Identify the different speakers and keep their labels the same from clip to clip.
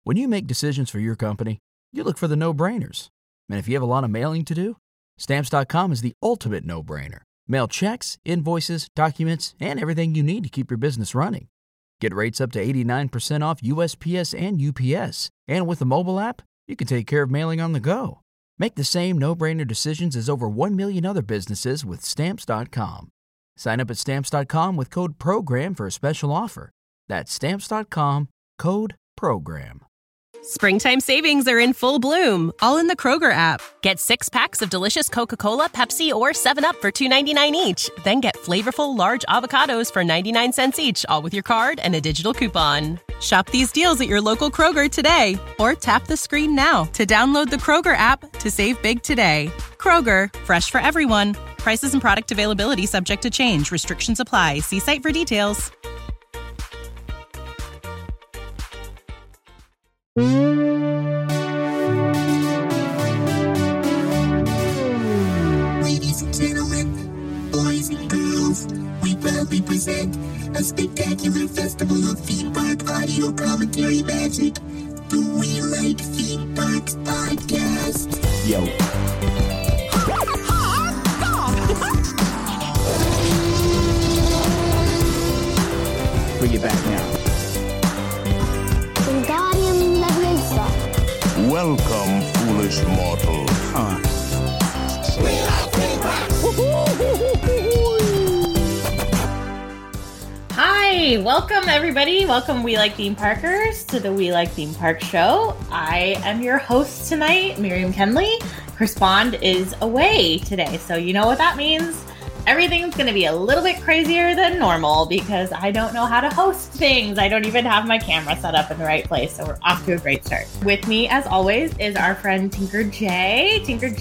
Speaker 1: When you make decisions for your company, you look for the no-brainers. And if you have a lot of mailing to do, Stamps.com is the ultimate no-brainer. Mail checks, invoices, documents, and everything you need to keep your business running. Get rates up to 89% off USPS and UPS. And with the mobile app, you can take care of mailing on the go. Make the same no-brainer decisions as over 1 million other businesses with Stamps.com. Sign up at Stamps.com with code PROGRAM for a special offer. That's Stamps.com, code PROGRAM.
Speaker 2: Springtime savings are in full bloom, all in the Kroger app. Get 6 packs of delicious Coca-Cola, Pepsi, or 7-Up for $2.99 each. Then get flavorful large avocados for 99 cents each, all with your card and a digital coupon. Shop these deals at your local Kroger today, or tap the screen now to download the Kroger app to save big today. Kroger, fresh for everyone. Prices and product availability subject to change. Restrictions apply. See site for details.
Speaker 3: Ladies and gentlemen, boys and girls, we proudly present a spectacular festival of theme park audio commentary magic, the We Like Theme Parks podcast.
Speaker 4: Yo. Bring it back now.
Speaker 5: Wingardium Leviosa.
Speaker 6: Welcome, foolish mortal.
Speaker 7: Hi, welcome everybody. Welcome We Like Theme Parkers to the We Like Theme Park show. I am your host tonight, Miriam Kenley. Chris Bond is away today, so you know what that means. Everything's going to be a little bit crazier than normal because I don't know how to host things. I don't even have my camera set up in the right place, so we're off to a great start. With me, as always, is our friend Tinker J. Tinker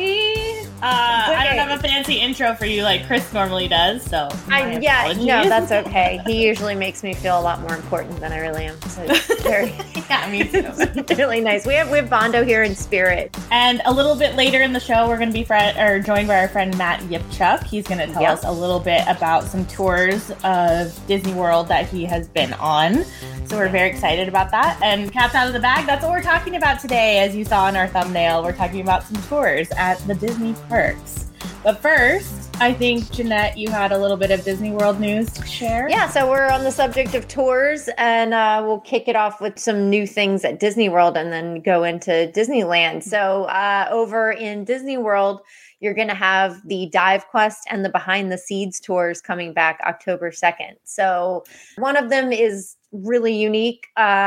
Speaker 7: J. I don't have a fancy intro for you like Chris normally does, so
Speaker 8: no, that's okay. He usually makes me feel a lot more important than I really am. So it's very,
Speaker 7: yeah, me too.
Speaker 8: It's really nice. We have Bondo here in spirit.
Speaker 7: And a little bit later in the show, we're going to be joined by our friend Matt Yipchuk. He's going to tell us a little bit about some tours of Disney World that he has been on. So we're very excited about that. And cats out of the bag, that's what we're talking about today. As you saw in our thumbnail, we're talking about some tours at the Disney parks. But first, I think, Jeanette, you had a little bit of Disney World news to share.
Speaker 8: Yeah, so we're on the subject of tours, and we'll kick it off with some new things at Disney World and then go into Disneyland. So over in Disney World, you're going to have the Dive Quest and the Behind the Seeds tours coming back October 2nd. So one of them is really unique.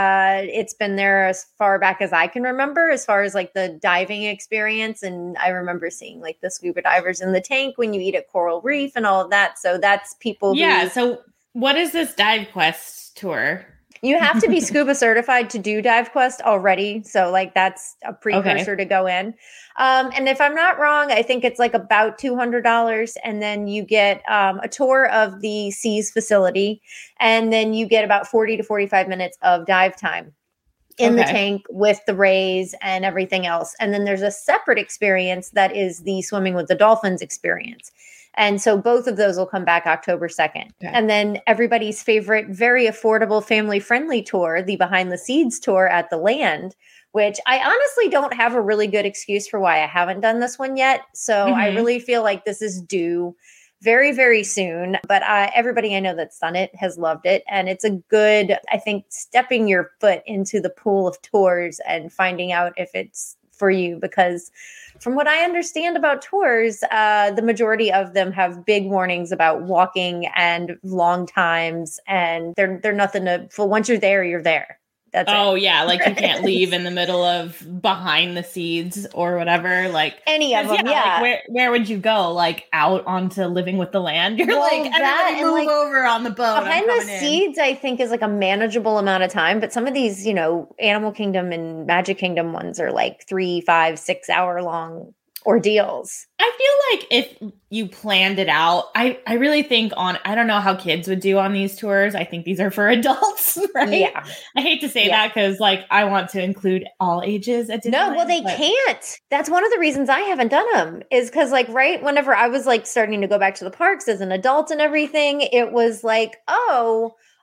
Speaker 8: It's been there as far back as I can remember, as far as like the diving experience. And I remember seeing like the scuba divers in the tank when you eat at Coral Reef and all of that. So that's people.
Speaker 7: So what is this Dive Quest tour?
Speaker 8: You have to be scuba certified to do Dive Quest already. So like that's a precursor to go in. And if I'm not wrong, I think it's like about $200. And then you get a tour of the Seas facility. And then you get about 40 to 45 minutes of dive time in the tank with the rays and everything else. And then there's a separate experience that is the Swimming with the Dolphins experience. And so both of those will come back October 2nd. Okay. And then everybody's favorite, very affordable, family-friendly tour, the Behind the Seeds tour at the Land, which I honestly don't have a really good excuse for why I haven't done this one yet. So I really feel like this is due very, very soon. But everybody I know that's done it has loved it. And it's a good, I think, stepping your foot into the pool of tours and finding out if it's for you, because from what I understand about tours, the majority of them have big warnings about walking and long times, and they're nothing to. Well, once you're there, you're there. That's
Speaker 7: yeah, like you can't leave in the middle of Behind the Seeds or whatever. Like
Speaker 8: any of them,
Speaker 7: Like where would you go? Like out onto Living with the Land? You're like everybody move over on the boat.
Speaker 8: Behind the Seeds, I think, is like a manageable amount of time, but some of these, Animal Kingdom and Magic Kingdom ones are like 3, 5, 6 hour long ordeals.
Speaker 7: I feel like if you planned it out, I really think I don't know how kids would do on these tours. I think these are for adults, right? Yeah. I hate to say that because like I want to include all ages at Disneyland.
Speaker 8: No, well, they can't. That's one of the reasons I haven't done them is because like, right, whenever I was like starting to go back to the parks as an adult and everything, it was like,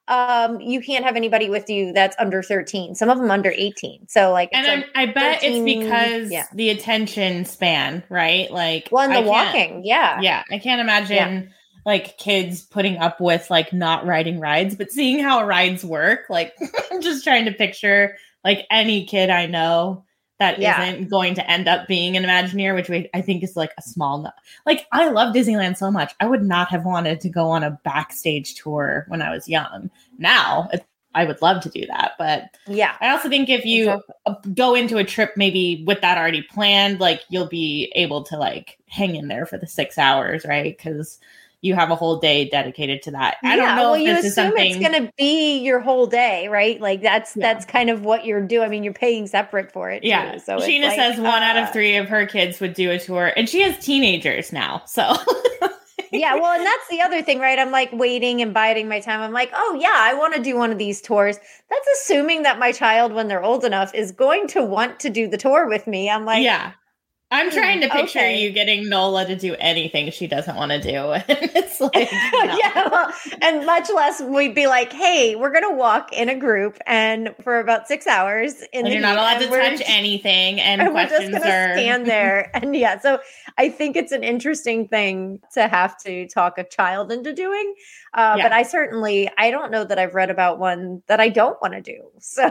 Speaker 8: you can't have anybody with you that's under 13. Some of them under 18. So like,
Speaker 7: and I bet 13, it's because the attention span, right? Like,
Speaker 8: well, and the walking,
Speaker 7: yeah. I can't imagine like kids putting up with like not riding rides, but seeing how rides work. Like, I'm just trying to picture like any kid I know that isn't going to end up being an Imagineer, which I think is like a small, like, I love Disneyland so much. I would not have wanted to go on a backstage tour when I was young. Now I would love to do that. But I also think if you go into a trip, maybe with that already planned, like you'll be able to like hang in there for the 6 hours, right? Because you have a whole day dedicated to that. I don't know if this is something.
Speaker 8: It's going to be your whole day, right? Like that's kind of what you're doing. I mean, you're paying separate for it.
Speaker 7: Yeah.
Speaker 8: Too, so
Speaker 7: Sheena says 1 out of 3 of her kids would do a tour, and she has teenagers now. So
Speaker 8: yeah. Well, and that's the other thing, right? I'm like waiting and biding my time. I'm like, oh yeah, I want to do one of these tours. That's assuming that my child, when they're old enough, is going to want to do the tour with me. I'm like,
Speaker 7: I'm trying to picture you getting Nola to do anything she doesn't want to do. And it's like,
Speaker 8: and much less we'd be like, hey, we're going to walk in a group and for about 6 hours.
Speaker 7: And you're not allowed to touch anything. And questions
Speaker 8: we're just going to stand there. And so I think it's an interesting thing to have to talk a child into doing. But I don't know that I've read about one that I don't want to do. So,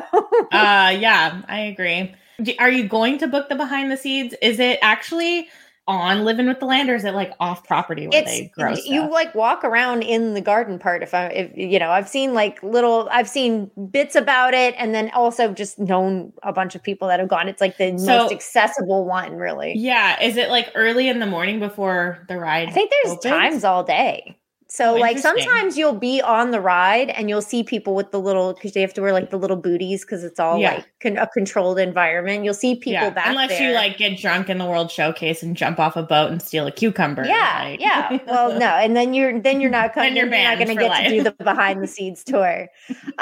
Speaker 7: I agree. Are you going to book the behind the scenes? Is it actually on Living with the Land, or is it like off property where they grow stuff?
Speaker 8: You like walk around in the garden part. I've seen I've seen bits about it, and then also just known a bunch of people that have gone. It's like the most accessible one, really.
Speaker 7: Yeah. Is it like early in the morning before the ride?
Speaker 8: I think there's times all day. So like sometimes you'll be on the ride and you'll see people with the little, because they have to wear like the little booties because it's all like a controlled environment. You'll see people back
Speaker 7: unless
Speaker 8: there.
Speaker 7: you like get drunk in the World Showcase and jump off a boat and steal a cucumber.
Speaker 8: Yeah. Well, no, and then you're not going to get to do the behind the scenes tour. But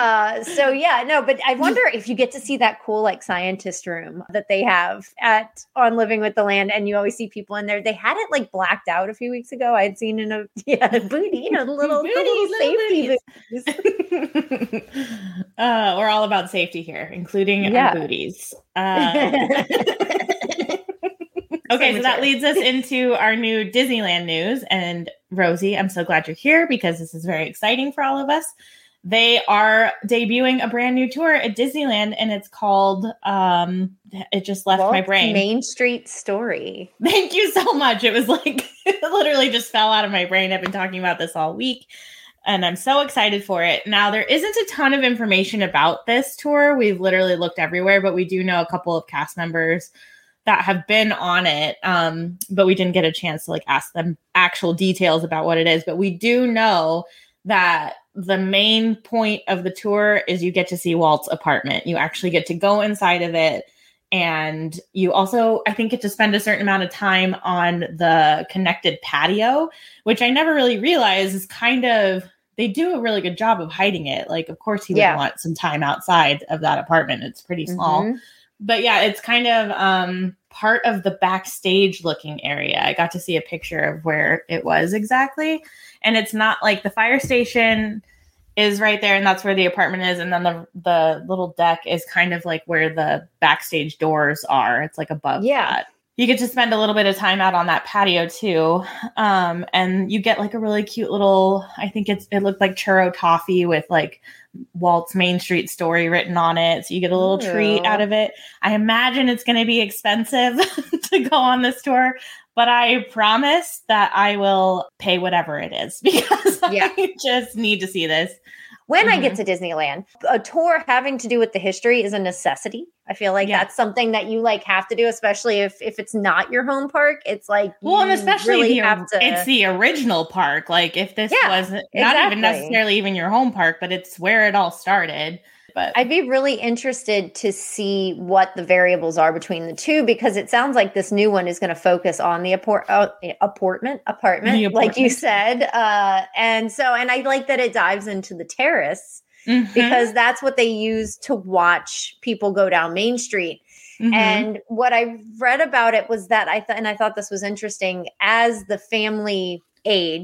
Speaker 8: I wonder if you get to see that cool like scientist room that they have on Living with the Land, and you always see people in there. They had it like blacked out a few weeks ago. I had seen in a booty. The little safety booties.
Speaker 7: We're all about safety here, including our booties. Okay, so that leads us into our new Disneyland news. And Rosie, I'm so glad you're here because this is very exciting for all of us. They are debuting a brand new tour at Disneyland, and it's called, it just left my brain.
Speaker 8: Main Street Story.
Speaker 7: Thank you so much. It was like, it literally just fell out of my brain. I've been talking about this all week, and I'm so excited for it. Now, there isn't a ton of information about this tour. We've literally looked everywhere, but we do know a couple of cast members that have been on it, but we didn't get a chance to like ask them actual details about what it is. But we do know that the main point of the tour is you get to see Walt's apartment. You actually get to go inside of it. And you also, I think, get to spend a certain amount of time on the connected patio, which I never really realized is they do a really good job of hiding it. Like, of course, he would want some time outside of that apartment. It's pretty small. Mm-hmm. But yeah, it's kind of part of the backstage looking area. I got to see a picture of where it was exactly. And it's not like the fire station is right there, and that's where the apartment is. And then the little deck is kind of like where the backstage doors are. It's like above that. You get to spend a little bit of time out on that patio too. And you get like a really cute little, I think it looked like churro toffee with like Walt's Main Street Story written on it. So you get a little treat out of it. I imagine it's going to be expensive to go on this tour, but I promise that I will pay whatever it is because I just need to see this.
Speaker 8: When I get to Disneyland, a tour having to do with the history is a necessity. I feel like that's something that you like have to do, especially if it's not your home park. It's like,
Speaker 7: and especially really it's the original park. Like if this wasn't not even necessarily even your home park, but it's where it all started. But
Speaker 8: I'd be really interested to see what the variables are between the two, because it sounds like this new one is going to focus on the apartment, like you said. And I like that it dives into the terrace because that's what they use to watch people go down Main Street. Mm-hmm. And what I read about it was that I thought this was interesting. As the family aged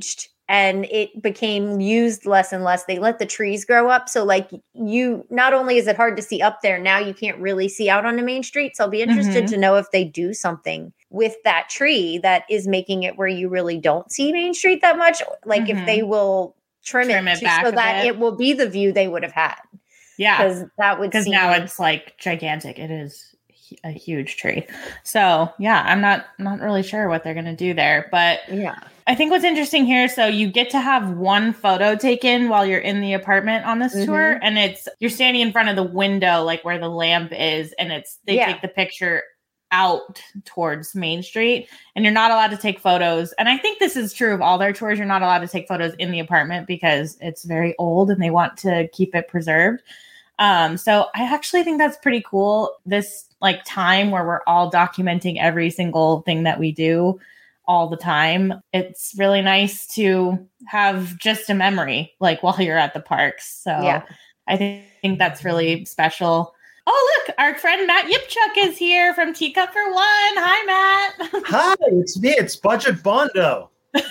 Speaker 8: and it became used less and less. They let the trees grow up. So like not only is it hard to see up there, now you can't really see out on the main street. So I'll be interested to know if they do something with that tree that is making it where you really don't see Main Street that much. Like if they will trim it
Speaker 7: back
Speaker 8: so that it will be the view they would have had.
Speaker 7: Yeah.
Speaker 8: Because
Speaker 7: now it's like gigantic. It is a huge tree. So yeah, I'm not really sure what they're going to do there, but
Speaker 8: yeah,
Speaker 7: I think what's interesting here, so you get to have one photo taken while you're in the apartment on this tour, and you're standing in front of the window, like where the lamp is, and they take the picture out towards Main Street, and you're not allowed to take photos. And I think this is true of all their tours. You're not allowed to take photos in the apartment because it's very old and they want to keep it preserved. So I actually think that's pretty cool. This like time where we're all documenting every single thing that we do all the time. It's really nice to have just a memory, like while you're at the parks. So I think that's really special. Oh, look, our friend Matt Yipchuk is here from Teacup for One. Hi, Matt.
Speaker 9: Hi, it's me. It's Budget Bondo.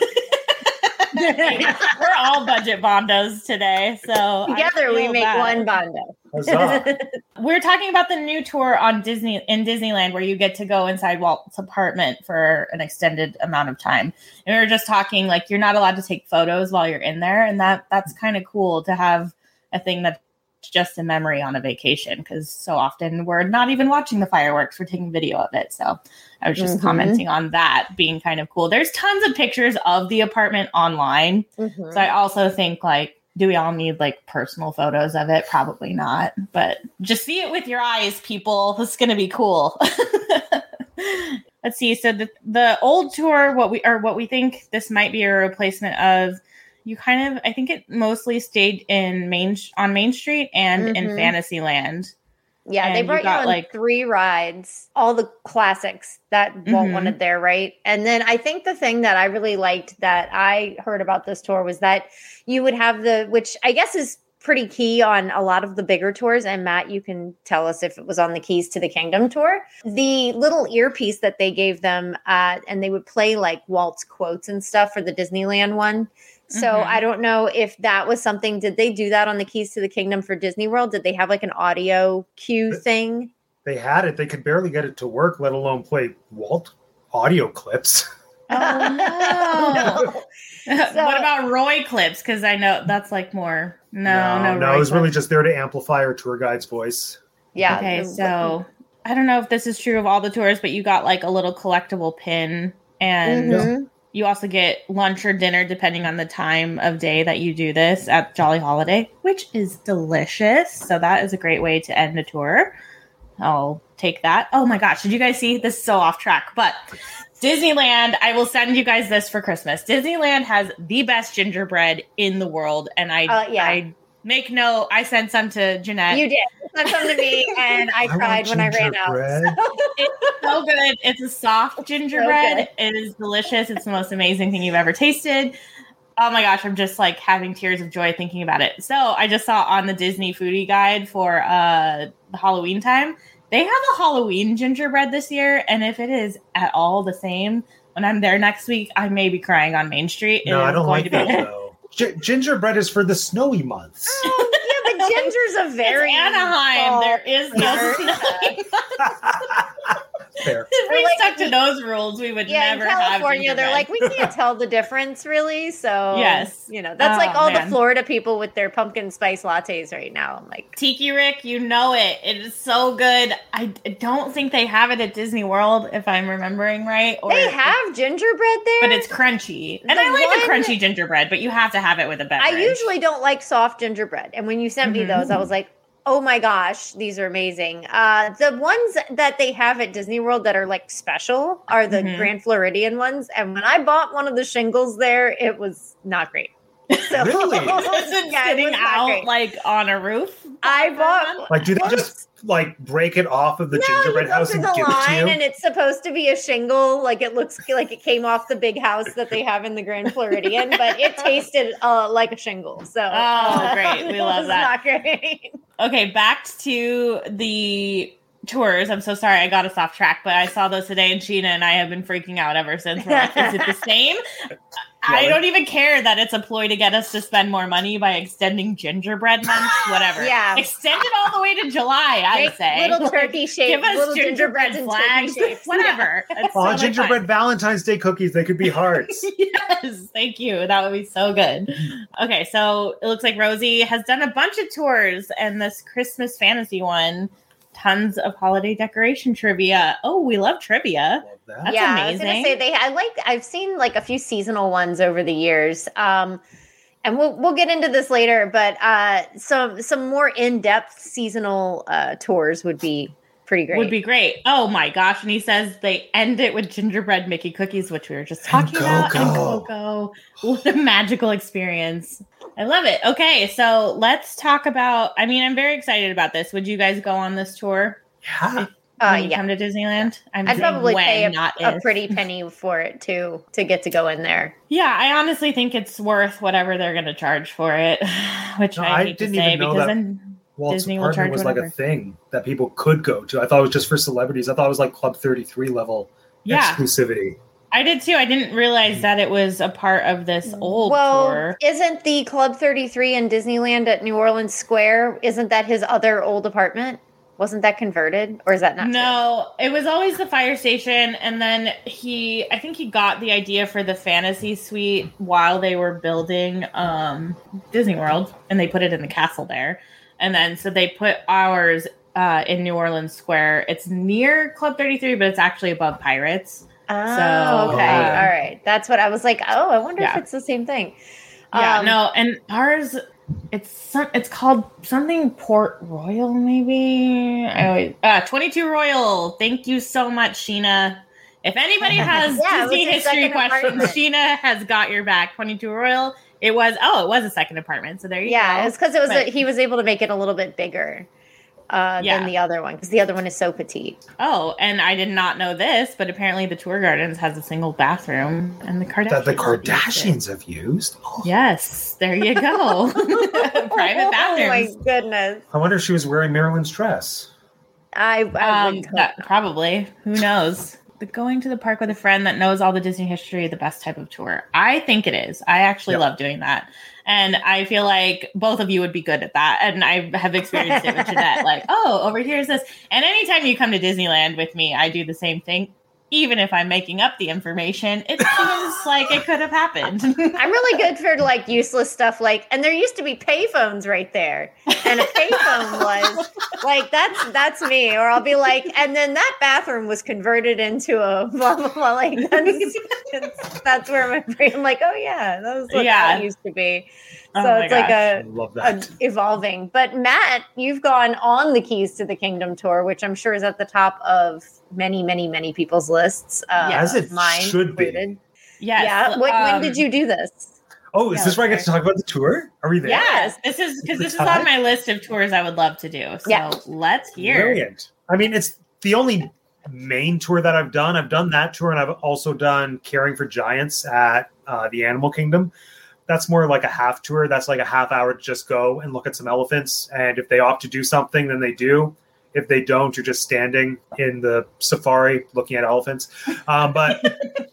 Speaker 7: We're all budget bondos today. So
Speaker 8: together we make one bondo.
Speaker 7: We're talking about the new tour in Disneyland where you get to go inside Walt's apartment for an extended amount of time. And we were just talking like you're not allowed to take photos while you're in there. And that's kind of cool to have a thing that's just a memory on a vacation, because so often we're not even watching the fireworks, we're taking video of it. So I was just commenting on that being kind of cool. There's tons of pictures of the apartment online. So I also think like, do we all need like personal photos of it? Probably not, but just see it with your eyes, people. This is going to be cool. Let's see. So the old tour, what we think this might be a replacement of, I think it mostly stayed on Main Street and in Fantasyland.
Speaker 8: Yeah, and they brought you on like 3 rides, all the classics that Walt wanted there, right? And then I think the thing that I really liked that I heard about this tour was that you would have which I guess is pretty key on a lot of the bigger tours. And Matt, you can tell us if it was on the Keys to the Kingdom tour. The little earpiece that they gave them, and they would play like Walt's quotes and stuff for the Disneyland one. So I don't know if that was something. Did they do that on the Keys to the Kingdom for Disney World? Did they have like an audio cue thing?
Speaker 9: They had it. They could barely get it to work, let alone play Walt audio clips.
Speaker 7: Oh, no. So, what about Roy clips? Because I know that's like more. No.
Speaker 9: It was really just there to amplify our tour guide's voice.
Speaker 8: Yeah.
Speaker 7: Okay, so I don't know if this is true of all the tours, but you got like a little collectible pin, and you also get lunch or dinner depending on the time of day that you do this at Jolly Holiday, which is delicious. So that is a great way to end a tour. I'll take that. Oh my gosh, did you guys see? This is so off track, but Disneyland, I will send you guys this for Christmas. Disneyland has the best gingerbread in the world, and I make note. I sent some to Jeanette.
Speaker 8: You did. You sent some to me, and I cried when I ran out.
Speaker 7: It's so good. It's a soft gingerbread. It is delicious. It's the most amazing thing you've ever tasted. Oh my gosh, I'm just like having tears of joy thinking about it. So I just saw on the Disney foodie guide for the Halloween time, they have a Halloween gingerbread this year, and if it is at all the same, when I'm there next week, I may be crying on Main Street.
Speaker 9: No, I don't like that though. Gingerbread is for the snowy months.
Speaker 8: Oh, yeah, but ginger's a very
Speaker 7: Anaheim. There is no snowy months.
Speaker 9: Fair.
Speaker 7: If we stuck to those rules, we would never have
Speaker 8: California, they're like, we can't tell the difference really. So
Speaker 7: yes,
Speaker 8: that's like all the Florida people with their pumpkin spice lattes right now. I'm like,
Speaker 7: Tiki Rick, you know it. It is so good. I don't think they have it at Disney World, if I'm remembering right. Or
Speaker 8: they have gingerbread there,
Speaker 7: but it's crunchy, and I like a crunchy gingerbread, but you have to have it with a beverage.
Speaker 8: I usually don't like soft gingerbread, and when you sent me those, I was like, oh my gosh, these are amazing. The ones that they have at Disney World that are like special are the Grand Floridian ones. And when I bought one of the shingles there, it was not great. So,
Speaker 9: really?
Speaker 7: Is it sitting out like on a roof?
Speaker 8: I bought
Speaker 9: like, do they just like break it off of the gingerbread house and give it to you?
Speaker 8: And it's supposed to be a shingle. Like it looks like it came off the big house that they have in the Grand Floridian, but it tasted like a shingle. So
Speaker 7: great. We love that.
Speaker 8: Not great.
Speaker 7: Okay, back to the tours. I'm so sorry I got us off track, but I saw those today, and Sheena and I have been freaking out ever since. We're like, is it the same? I don't even care that it's a ploy to get us to spend more money by extending gingerbread months, whatever.
Speaker 8: Yeah.
Speaker 7: Extend it all the way to July, I say.
Speaker 8: Little turkey shapes.
Speaker 7: Give us
Speaker 8: little
Speaker 7: gingerbread flags, whatever.
Speaker 9: Oh, gingerbread Valentine's Day cookies. They could be hearts.
Speaker 7: Yes, thank you. That would be so good. Okay, so it looks like Rosie has done a bunch of tours, and this Christmas fantasy one, tons of holiday decoration trivia. Oh, we love trivia. That's amazing.
Speaker 8: I was gonna say I've seen like a few seasonal ones over the years. And we'll get into this later, but some more in-depth seasonal tours would be pretty great.
Speaker 7: Would be great. Oh my gosh. And he says they end it with gingerbread Mickey cookies, which we were just talking about. And cocoa. What a magical experience. I love it. Okay, so let's talk about, I'm very excited about this. Would you guys go on this tour?
Speaker 9: Yeah.
Speaker 7: When you come to Disneyland?
Speaker 8: I'd probably pay a pretty penny for it to get to go in there.
Speaker 7: Yeah, I honestly think it's worth whatever they're going to charge for it, which I hate to say because then
Speaker 9: Walt's
Speaker 7: Disney will charge
Speaker 9: was
Speaker 7: whatever.
Speaker 9: like a thing that people could go to. I thought it was just for celebrities. I thought it was like Club 33 level exclusivity.
Speaker 7: I did too. I didn't realize that it was a part of this old tour.
Speaker 8: Isn't the Club 33 in Disneyland at New Orleans Square, isn't that his other old apartment? Wasn't that converted, or is that not
Speaker 7: No, it was always the fire station, and then I think he got the idea for the fantasy suite while they were building Disney World, and they put it in the castle there. And then, so they put ours in New Orleans Square. It's near Club 33, but it's actually above Pirates.
Speaker 8: Oh, so, okay. All right. That's what I was like, I wonder if it's the same thing.
Speaker 7: Yeah, no, and ours... It's called something Port Royal, maybe. 22 Royal. Thank you so much, Sheena. If anybody has Disney history questions, Sheena has got your back. 22 Royal. It was a second apartment. So there you go.
Speaker 8: Yeah, it's because he was able to make it a little bit bigger than the other one, because the other one is so petite.
Speaker 7: Oh, and I did not know this, but apparently the Tour Gardens has a single bathroom, and the Kardashians
Speaker 9: that the Kardashians have used.
Speaker 7: Oh. Yes, there you go. Private bathrooms.
Speaker 8: Oh my goodness!
Speaker 9: I wonder if she was wearing Marilyn's dress.
Speaker 7: Probably. Who knows? But going to the park with a friend that knows all the Disney history, the best type of tour. I think it is. I actually love doing that. And I feel like both of you would be good at that. And I have experienced it with Jeanette. Like, over here is this. And anytime you come to Disneyland with me, I do the same thing. Even if I'm making up the information, it seems like it could have happened.
Speaker 8: I'm really good for like useless stuff. And there used to be payphones right there. And a payphone was like, that's me. Or I'll be like, and then that bathroom was converted into a blah, blah, blah. Like, that's where my brain, I'm like, oh yeah, that was what that used to be. So it's like a evolving. But Matt, you've gone on the Keys to the Kingdom tour, which I'm sure is at the top of many, many, many people's lists.
Speaker 9: As it should
Speaker 8: included.
Speaker 9: Be.
Speaker 7: Yes.
Speaker 8: Yeah. When did you do this?
Speaker 9: Oh, is this where I get to talk about the tour? Are we there?
Speaker 7: Yes. This is on my list of tours I would love to do. So let's hear.
Speaker 9: Brilliant. It's the only main tour that I've done. I've done that tour, and I've also done Caring for Giants at the Animal Kingdom. That's more like a half tour. That's like a half hour to just go and look at some elephants. And if they opt to do something, then they do. If they don't, you're just standing in the safari looking at elephants. But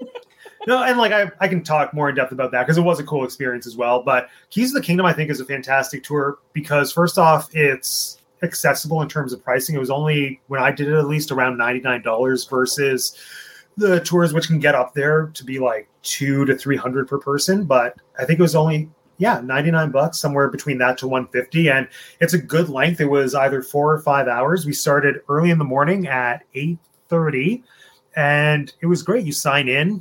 Speaker 9: no, and I can talk more in depth about that because it was a cool experience as well. But Keys to the Kingdom, I think, is a fantastic tour because first off, it's accessible in terms of pricing. It was only, when I did it, at least around $99 versus the tours, which can get up there to be like $200 to $300 per person. But I think it was only, $99, somewhere between that to $150. And it's a good length. It was either 4 or 5 hours. We started early in the morning at 8:30, and it was great. You sign in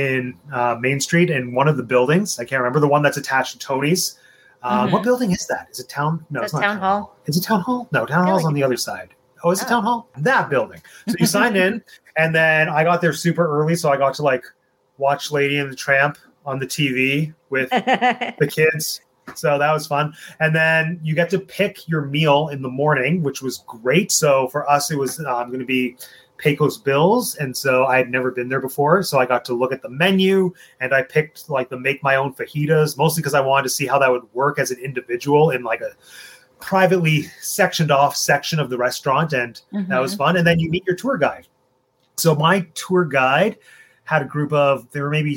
Speaker 9: Main Street in one of the buildings. I can't remember, the one that's attached to Tony's. What building is that? Is it Town? No, it's not
Speaker 8: Town Hall.
Speaker 9: Is it Town Hall? No, Town Hall's on the other side. Oh, is it Town Hall? That building. So you signed in, and then I got there super early, so I got to watch Lady and the Tramp on the TV with the kids. So that was fun. And then you get to pick your meal in the morning, which was great. So for us, it was going to be Pecos Bills. And so I had never been there before. So I got to look at the menu, and I picked the make my own fajitas, mostly because I wanted to see how that would work as an individual in privately sectioned off section of the restaurant, and that was fun. And then you meet your tour guide. So my tour guide had a group of, there were maybe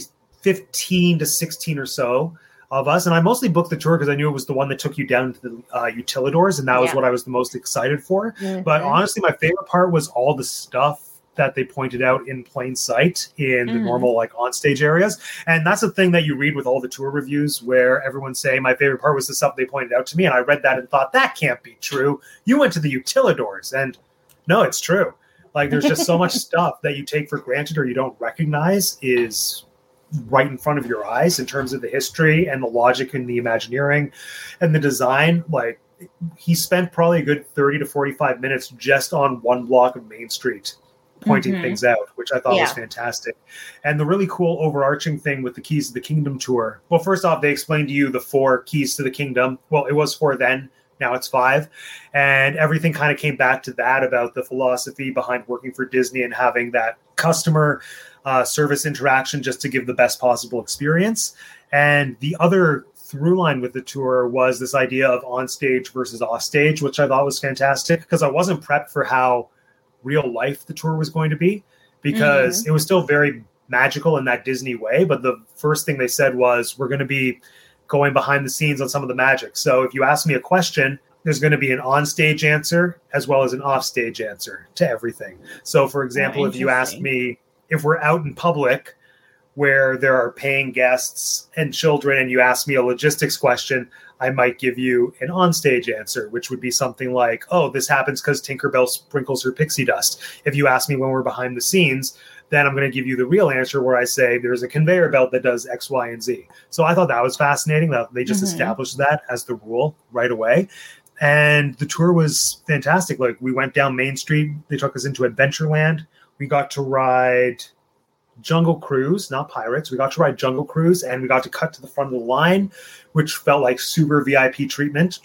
Speaker 9: 15 to 16 or so of us. And I mostly booked the tour because I knew it was the one that took you down to the Utilidors. And that was what I was the most excited for. But honestly, my favorite part was all the stuff that they pointed out in plain sight in the normal like onstage areas. And that's the thing that you read with all the tour reviews where everyone's saying my favorite part was the stuff they pointed out to me. And I read that and thought, that can't be true. You went to the Utilidors. And no, it's true. Like there's just so much stuff that you take for granted or you don't recognize is right in front of your eyes in terms of the history and the logic and the Imagineering and the design. Like he spent probably a good 30 to 45 minutes just on one block of Main Street pointing things out, which I thought was fantastic. And the really cool overarching thing with the Keys to the Kingdom tour. Well, first off, they explained to you the 4 keys to the kingdom. Well, it was 4 then. Now it's 5. And everything kind of came back to that about the philosophy behind working for Disney and having that customer service interaction just to give the best possible experience. And the other through line with the tour was this idea of on-stage versus off-stage, which I thought was fantastic because I wasn't prepped for how real life the tour was going to be because it was still very magical in that Disney way. But the first thing they said was, we're going to be going behind the scenes on some of the magic. So if you ask me a question, there's going to be an on-stage answer as well as an off-stage answer to everything. So for example, if you ask me if we're out in public where there are paying guests and children and you ask me a logistics question, I might give you an onstage answer, which would be something like, oh, this happens because Tinkerbell sprinkles her pixie dust. If you ask me when we're behind the scenes, then I'm going to give you the real answer where I say there's a conveyor belt that does X, Y, and Z. So I thought that was fascinating that they just established that as the rule right away. And the tour was fantastic. Like we went down Main Street. They took us into Adventureland. We got to ride Jungle Cruise, not Pirates. We got to ride Jungle Cruise and we got to cut to the front of the line, which felt like super VIP treatment.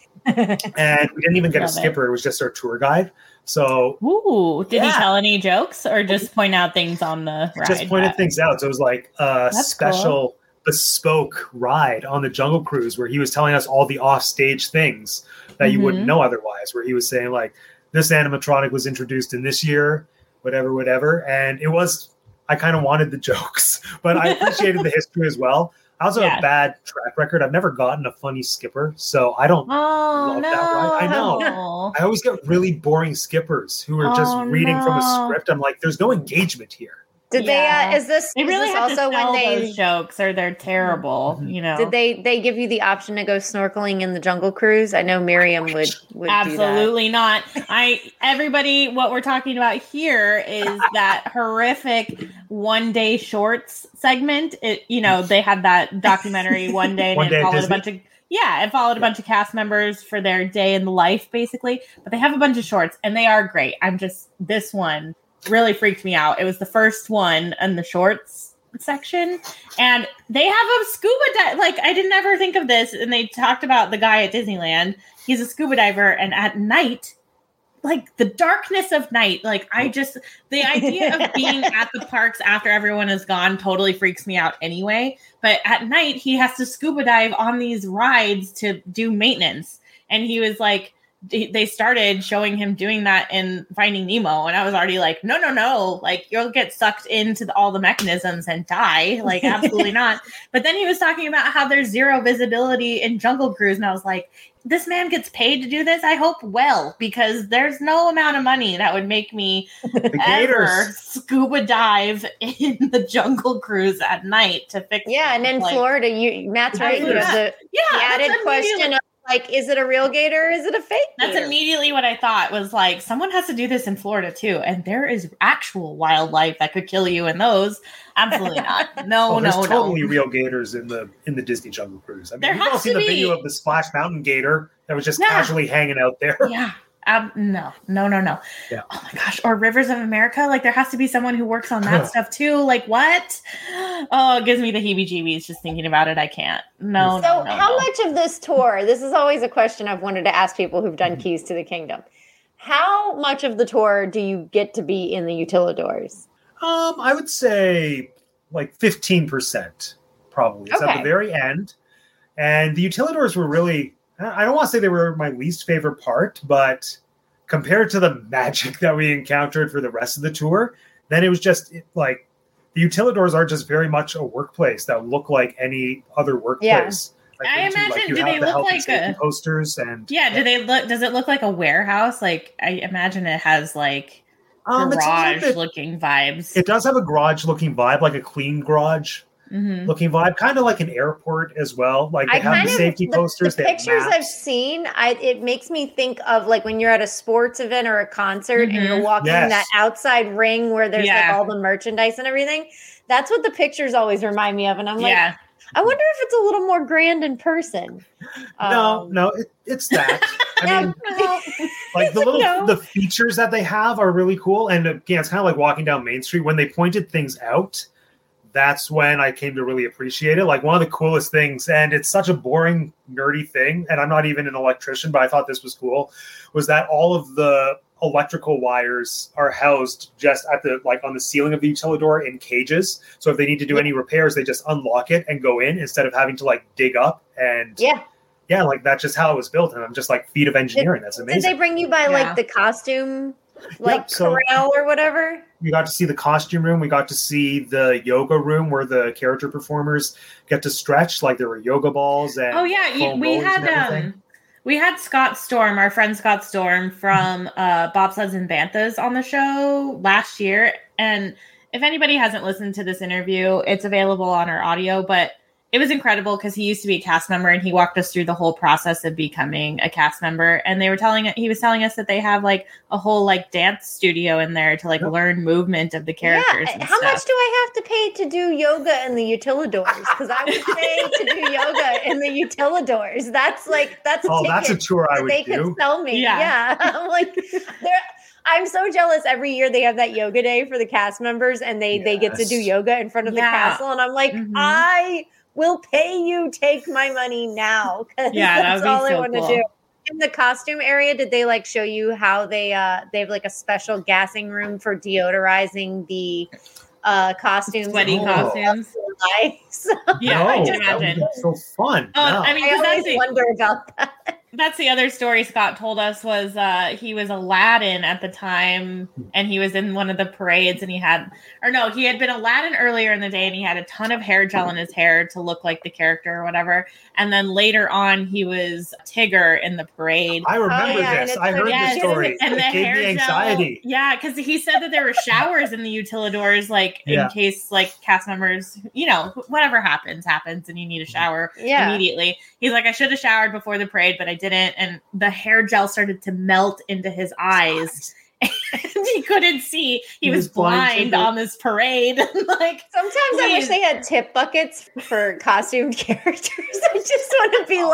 Speaker 9: And we didn't even get a skipper. It was just our tour guide. So,
Speaker 7: did he tell any jokes or just point out things on the ride?
Speaker 9: Just pointed things out. So it was like a special bespoke ride on the Jungle Cruise where he was telling us all the off-stage things that you wouldn't know otherwise, where he was saying like, this animatronic was introduced in this year, whatever. And it was, I kind of wanted the jokes, but I appreciated the history as well. I also have a bad track record. I've never gotten a funny skipper, so I don't love that ride. I know. I always get really boring skippers who are just reading from a script. I'm like, there's no engagement here.
Speaker 8: Did they? Is this?
Speaker 7: They really
Speaker 8: is this
Speaker 7: have
Speaker 8: also
Speaker 7: to sell
Speaker 8: when they
Speaker 7: those jokes, or they're terrible. You know?
Speaker 8: Did they give you the option to go snorkeling in the Jungle Cruise? I know Miriam would
Speaker 7: absolutely
Speaker 8: do that.
Speaker 7: not. Everybody, what we're talking about here is that horrific one day shorts segment. They had that documentary One Day, and it followed it followed a bunch of cast members for their day in the life, basically. But they have a bunch of shorts, and they are great. This one really freaked me out. It was the first one in the shorts section, and they have a scuba dive. Like, I didn't ever think of this, and they talked about the guy at Disneyland. He's a scuba diver, and at night, like the darkness of night, like the idea of being at the parks after everyone is gone totally freaks me out anyway. But at night, he has to scuba dive on these rides to do maintenance, and he was like, they started showing him doing that in Finding Nemo, and I was already like, no, like you'll get sucked into all the mechanisms and die. Like, absolutely not. But then he was talking about how there's zero visibility in Jungle Cruise, and I was like, this man gets paid to do this? I hope well, because there's no amount of money that would make me ever scuba dive in the Jungle Cruise at night to fix.
Speaker 8: Yeah, and in Florida, Matt's right. You have the added question of, like, is it a real gator? Or is it a fake gator?
Speaker 7: That's immediately what I thought, was like, someone has to do this in Florida too. And there is actual wildlife that could kill you in those. Absolutely not. No.
Speaker 9: There's totally real gators in the Disney Jungle Cruise. I mean, you've all seen the video of the Splash Mountain gator that was just casually hanging out there.
Speaker 7: Yeah. No.
Speaker 9: Yeah.
Speaker 7: Oh my gosh. Or Rivers of America. Like, there has to be someone who works on that stuff too. Like, what? Oh, it gives me the heebie-jeebies just thinking about it. I can't. No.
Speaker 8: How much of this tour, this is always a question I've wanted to ask people who've done Keys to the Kingdom. How much of the tour do you get to be in the Utilidors?
Speaker 9: I would say like 15%, probably. It's at the very end. And the Utilidors were really, I don't want to say they were my least favorite part, but compared to the magic that we encountered for the rest of the tour, then it was just like the Utilidors are just very much a workplace that look like any other workplace.
Speaker 7: Yeah. I imagine, do they look like a
Speaker 9: posters and
Speaker 7: does it look like a warehouse? Like I imagine it has like garage looking vibes.
Speaker 9: It does have a garage looking vibe, like a clean garage looking vibe, kind of like an airport as well. Like they have the safety posters.
Speaker 8: The pictures I've seen, it makes me think of like when you're at a sports event or a concert and you're walking in that outside ring where there's like all the merchandise and everything. That's what the pictures always remind me of. And I'm like, I wonder if it's a little more grand in person.
Speaker 9: No, it's that. I mean, like the features that they have are really cool. And again, it's kind of like walking down Main Street. When they pointed things out, that's when I came to really appreciate it. Like one of the coolest things, and it's such a boring, nerdy thing, and I'm not even an electrician, but I thought this was cool, was that all of the electrical wires are housed just at the on the ceiling of the Utilidor in cages. So if they need to do any repairs, they just unlock it and go in instead of having to dig up and like that's just how it was built. And I'm just like, feat of engineering. That's amazing.
Speaker 8: Did they bring you by the costume corral or whatever?
Speaker 9: We got to see the costume room. We got to see the yoga room where the character performers get to stretch. Like there were yoga balls and
Speaker 7: we had Scott Storm, our friend Scott Storm from Bobsleds and Banthas on the show last year. And if anybody hasn't listened to this interview, it's available on our audio, but it was incredible because he used to be a cast member and he walked us through the whole process of becoming a cast member. And he was telling us that they have a whole dance studio in there to learn movement of the characters.
Speaker 8: Yeah. How much do I have to pay to do yoga in the Utilidors? Because I would pay to do yoga in the Utilidors. That's
Speaker 9: a tour I would do.
Speaker 8: They could sell me. Yeah. I'm so jealous. Every year they have that yoga day for the cast members and they get to do yoga in front of the castle. And I'm like, I will pay you. Take my money now. That's all I want to do. In the costume area, did they show you how they have a special gassing room for deodorizing the costumes?
Speaker 7: Sweaty costumes.
Speaker 8: Nice.
Speaker 7: Yeah, I can imagine.
Speaker 9: That's so fun.
Speaker 8: I always wonder about that.
Speaker 7: That's the other story Scott told us was he was Aladdin at the time and he was in one of the parades and he had been Aladdin earlier in the day and he had a ton of hair gel in his hair to look like the character or whatever. And then later on he was Tigger in the parade.
Speaker 9: I remember this. I heard the story.
Speaker 7: And
Speaker 9: it gave me anxiety.
Speaker 7: Gel, yeah, because he said that there were showers in the Utilidors in case cast members, whatever happens and you need a shower immediately. He's like, I should have showered before the parade, but I didn't. And the hair gel started to melt into his eyes. And he couldn't see. He was blind on this parade.
Speaker 8: Sometimes I wish they had tip buckets for costumed characters. I just want to be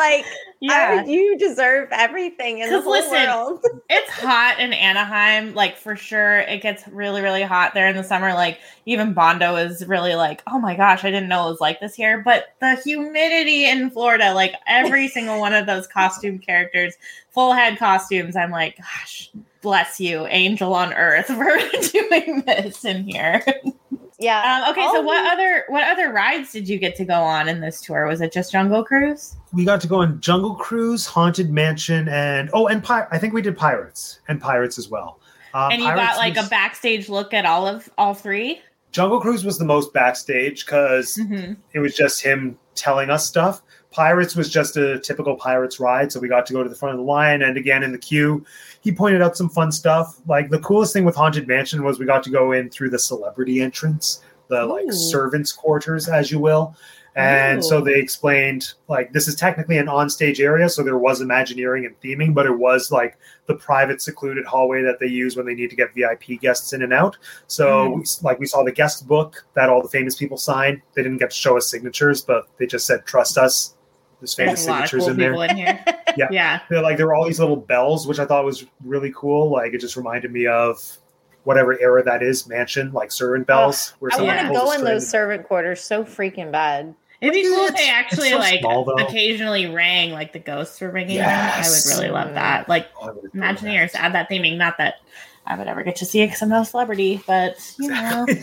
Speaker 8: you deserve everything in the whole world.
Speaker 7: It's hot in Anaheim. For sure, it gets really, really hot there in the summer. Even Bondo is really oh my gosh, I didn't know it was like this here. But the humidity in Florida, every single one of those costume characters, full head costumes, I'm like, gosh, bless you, angel on earth, for doing this in here.
Speaker 8: Yeah.
Speaker 7: Okay. So what other rides did you get to go on in this tour? Was it just Jungle Cruise?
Speaker 9: We got to go on Jungle Cruise, Haunted Mansion, and I think we did Pirates as well.
Speaker 7: And you got a backstage look at all three?
Speaker 9: Jungle Cruise was the most backstage because it was just him telling us stuff. Pirates was just a typical Pirates ride, so we got to go to the front of the line. And again, in the queue, he pointed out some fun stuff. The coolest thing with Haunted Mansion was we got to go in through the celebrity entrance, the servants' quarters, as you will. And so they explained, this is technically an onstage area, so there was Imagineering and theming, but it was the private secluded hallway that they use when they need to get VIP guests in and out. So we saw the guest book that all the famous people signed. They didn't get to show us signatures, but they just said, trust us. There's famous signatures
Speaker 7: cool
Speaker 9: in there.
Speaker 7: In here.
Speaker 9: Yeah. There were all these little bells, which I thought was really cool. It just reminded me of whatever era that is, mansion, servant bells.
Speaker 8: I want to go in those servant quarters so freaking bad.
Speaker 7: It'd be cool if they actually occasionally rang the ghosts were ringing them. I would really love that. Imagineers add that theming. Not that I would ever get to see it because I'm no celebrity, but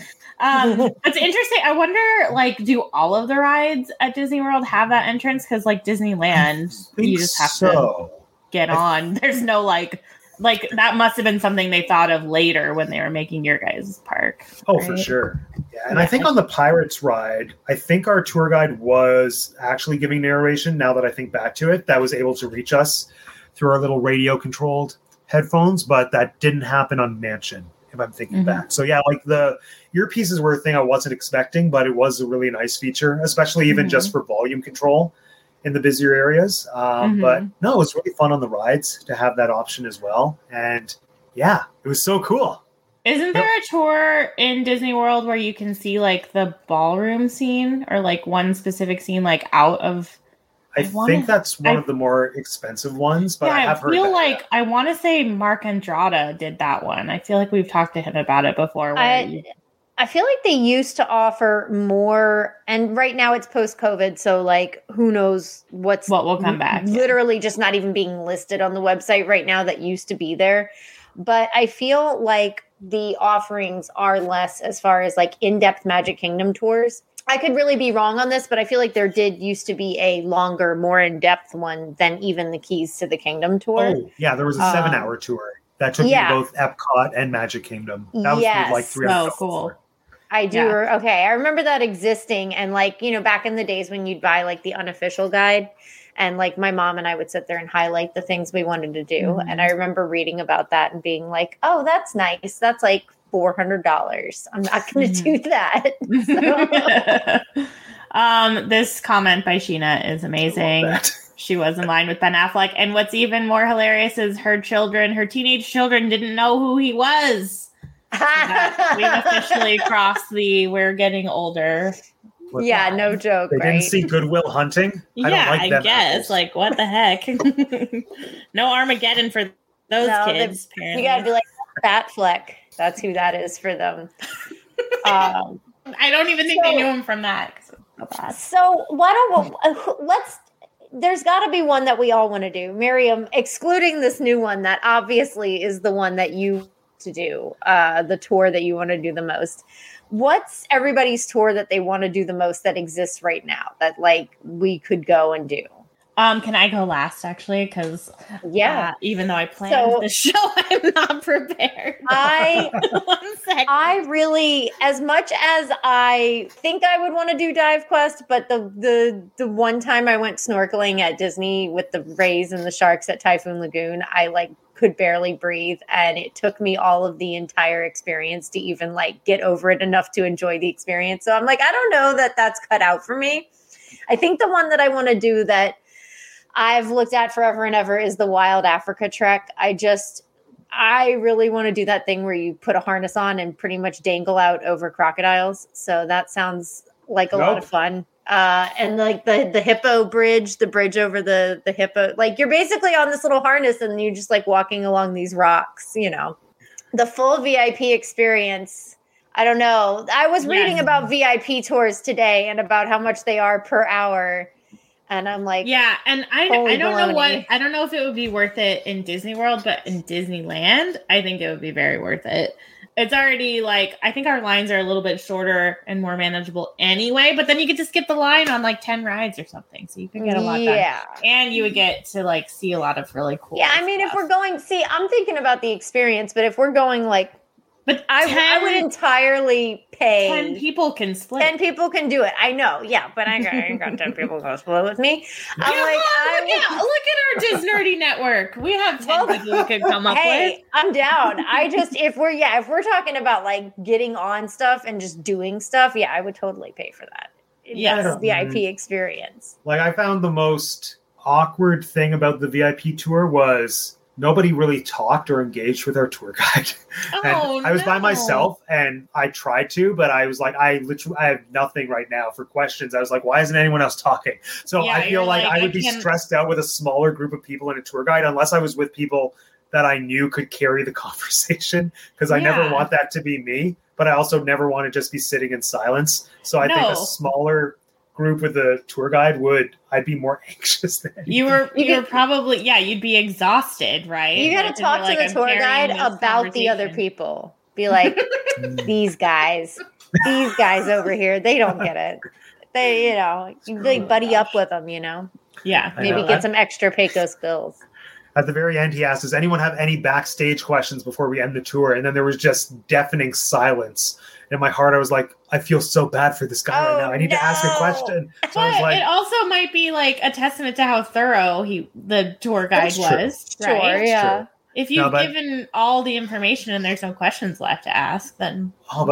Speaker 7: It's interesting. I wonder, like, do all of the rides at Disney World have that entrance? Because, like, Disneyland, you just have to get on. There's no, like, that must have been something they thought of later when they were making your guys' park.
Speaker 9: Oh, right? For sure. Yeah, and I think on the Pirates ride, I think our tour guide was actually giving narration, now that I think back to it, that was able to reach us through our little radio-controlled headphones, but that didn't happen on Mansion, if I'm thinking back. So, yeah, like the earpieces were a thing I wasn't expecting, but it was a really nice feature, especially even just for volume control in the busier areas. But no, it was really fun on the rides to have that option as well. And yeah, it was so cool.
Speaker 7: Isn't there a tour in Disney World where you can see like the ballroom scene or like one specific scene like out of...
Speaker 9: I think that's one of the more expensive ones, but I have heard
Speaker 7: feel like I want to say Mark Andrada did that one. I feel like we've talked to him about it before.
Speaker 8: I feel like they used to offer more, and right now it's post-COVID, so like who knows what
Speaker 7: will come back.
Speaker 8: Literally just not even being listed on the website right now that used to be there. But I feel like the offerings are less as far as like in-depth Magic Kingdom tours. I could really be wrong on this, but I feel like there did used to be a longer, more in-depth one than even the Keys to the Kingdom tour.
Speaker 9: Oh, yeah, there was a 7-hour tour that took you to both Epcot and Magic Kingdom. That was like 3 hours.
Speaker 7: Oh, cool.
Speaker 8: I do. Yeah. Okay. I remember that existing. And like, you know, back in the days when you'd buy like the unofficial guide and like my mom and I would sit there and highlight the things we wanted to do. And I remember reading about that and being like, oh, that's nice. That's like $400. I'm not going to do that.
Speaker 7: This comment by Sheena is amazing. She was in line with Ben Affleck. And what's even more hilarious is her teenage children didn't know who he was. We've officially crossed the we're getting older.
Speaker 8: No joke.
Speaker 9: They didn't see Good Will Hunting.
Speaker 7: I guess. Like, what the heck? No Armageddon for those kids.
Speaker 8: You gotta be like Batfleck. That's who that is for them.
Speaker 7: I don't even think they knew him from that.
Speaker 8: So why don't let's? There's got to be one that we all want to do, Miriam, excluding this new one that obviously is the one that you to do, the tour that you want to do the most. What's everybody's tour that they want to do the most that exists right now that like we could go and do?
Speaker 7: Can I go last actually? Because even though I planned the show, I'm not prepared.
Speaker 8: I really, as much as I think I would want to do Dive Quest, but the one time I went snorkeling at Disney with the rays and the sharks at Typhoon Lagoon, I like could barely breathe, and it took me all of the entire experience to even like get over it enough to enjoy the experience. So I'm like, I don't know that that's cut out for me. I think the one that I want to do that I've looked at forever and ever is the Wild Africa Trek. I really want to do that thing where you put a harness on and pretty much dangle out over crocodiles. So that sounds like a lot of fun. And like the hippo bridge, the bridge over the hippo, like you're basically on this little harness and you're just like walking along these rocks, you know, the full VIP experience. I don't know. I was reading about VIP tours today and about how much they are per hour. And I'm like,
Speaker 7: and I don't know if it would be worth it in Disney World, but in Disneyland, I think it would be very worth it. It's already like, I think our lines are a little bit shorter and more manageable anyway, but then you get to skip the line on like 10 rides or something. So you can get a lot done. And you would get to like see a lot of really cool stuff.
Speaker 8: I mean, if we're going, I'm thinking about the experience, but if we're going like, I would entirely pay.
Speaker 7: 10 people can split.
Speaker 8: 10 people can do it. I know. Yeah, but I ain't got 10 people going to split with me.
Speaker 7: Look at our Disnerdy network. We have 10 people we could come up with.
Speaker 8: I'm down. If we're talking about like getting on stuff and just doing stuff, I would totally pay for that. Yes, VIP experience.
Speaker 9: Like I found the most awkward thing about the VIP tour was nobody really talked or engaged with our tour guide. I was by myself and I tried to, but I was like, I have nothing right now for questions. I was like, why isn't anyone else talking? So I feel like I would be stressed out with a smaller group of people in a tour guide unless I was with people that I knew could carry the conversation, because I never want that to be me, but I also never want to just be sitting in silence. So I think a smaller group with a tour guide I'd be more anxious than
Speaker 7: you're probably you'd be exhausted, right?
Speaker 8: You got to talk to the tour guide about the other people. Be like, these guys over here, they don't get it. They, you really buddy up with them,
Speaker 7: Yeah.
Speaker 8: Maybe get some extra Pecos bills.
Speaker 9: At the very end, he asked, does anyone have any backstage questions before we end the tour? And then there was just deafening silence. In my heart, I was like, I feel so bad for this guy right now. I need to ask a question. So I was like,
Speaker 7: it also might be like a testament to how thorough the tour guide was.
Speaker 8: True. Right? Sure, yeah.
Speaker 7: True. If you've given all the information and there's no questions left to ask, then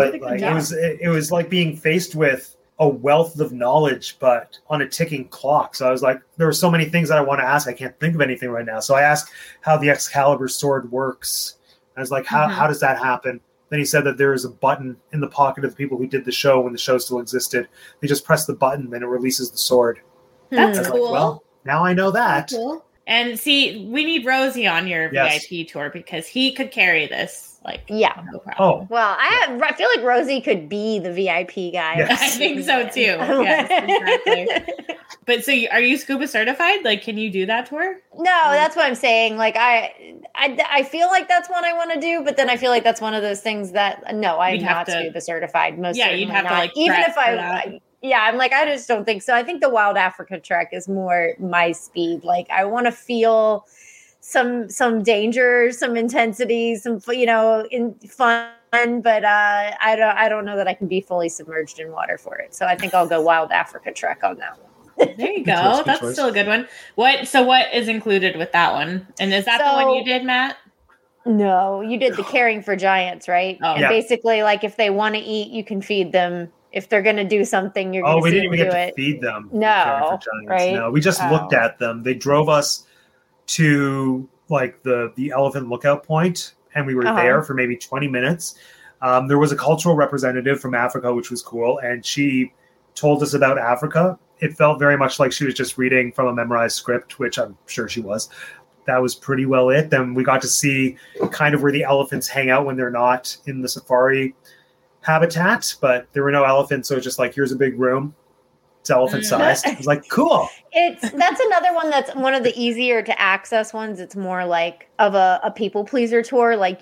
Speaker 9: it was like being faced with a wealth of knowledge, but on a ticking clock. So I was like, there were so many things that I want to ask. I can't think of anything right now. So I asked how the Excalibur sword works. I was like, how does that happen? Then he said that there is a button in the pocket of the people who did the show when the show still existed. They just press the button and it releases the sword.
Speaker 7: That's cool.
Speaker 9: Like, well, now I know that.
Speaker 7: That's cool. And see, we need Rosie on your VIP tour because he could carry this. No problem.
Speaker 9: Oh,
Speaker 8: well, I feel like Rosie could be the VIP guy.
Speaker 7: Yes. I think so too. Yes, exactly. But so, are you scuba certified? Like, can you do that tour?
Speaker 8: No, that's what I'm saying. Like, I feel like that's one I want to do, but then I feel like that's one of those things that I'm not scuba certified. Most
Speaker 7: you'd have to
Speaker 8: even if I'm like, I just don't think so. I think the Wild Africa trek is more my speed. Like, I want to feel some danger, some intensity, some in fun, but I don't know that I can be fully submerged in water for it. So I think I'll go Wild Africa trek on that one.
Speaker 7: There you go. That's still a good one. What is included with that one? And is that the one you did, Matt?
Speaker 8: No, you did the Caring for Giants, right?
Speaker 7: Oh.
Speaker 8: And basically, like, if they want to eat, you can feed them. If they're going to do something, you're going to
Speaker 9: we didn't even get
Speaker 8: to
Speaker 9: feed them.
Speaker 8: No, right?
Speaker 9: No, we just looked at them. They drove us to like the elephant lookout point, and we were there for maybe 20 minutes. There was a cultural representative from Africa, which was cool, and she told us about Africa. It felt very much like she was just reading from a memorized script, which I'm sure she was. That was pretty well it. Then we got to see kind of where the elephants hang out when they're not in the safari habitat, but there were no elephants, so it's just like, here's a big room. It's elephant sized. I was like, cool.
Speaker 8: That's another one that's one of the easier to access ones. It's more like of a people pleaser tour. Like,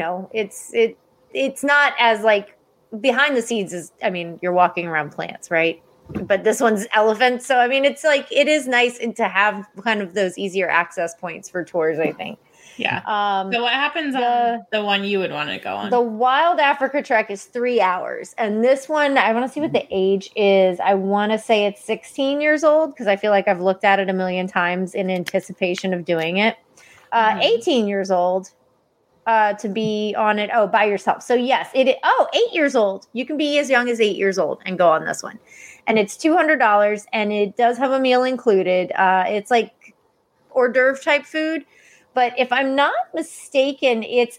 Speaker 8: it's not as like behind the scenes you're walking around plants, right? But this one's elephants. So, it's like, it is nice to have kind of those easier access points for tours, I think.
Speaker 7: Yeah. So what happens on the one you would want to go on?
Speaker 8: The Wild Africa trek is 3 hours. And this one, I want to see what the age is. I want to say it's 16 years old because I feel like I've looked at it a million times in anticipation of doing it. 18 years old to be on it. Oh, by yourself. So yes, 8 years old. You can be as young as 8 years old and go on this one. And it's $200 and it does have a meal included. It's like hors d'oeuvre type food. But if I'm not mistaken,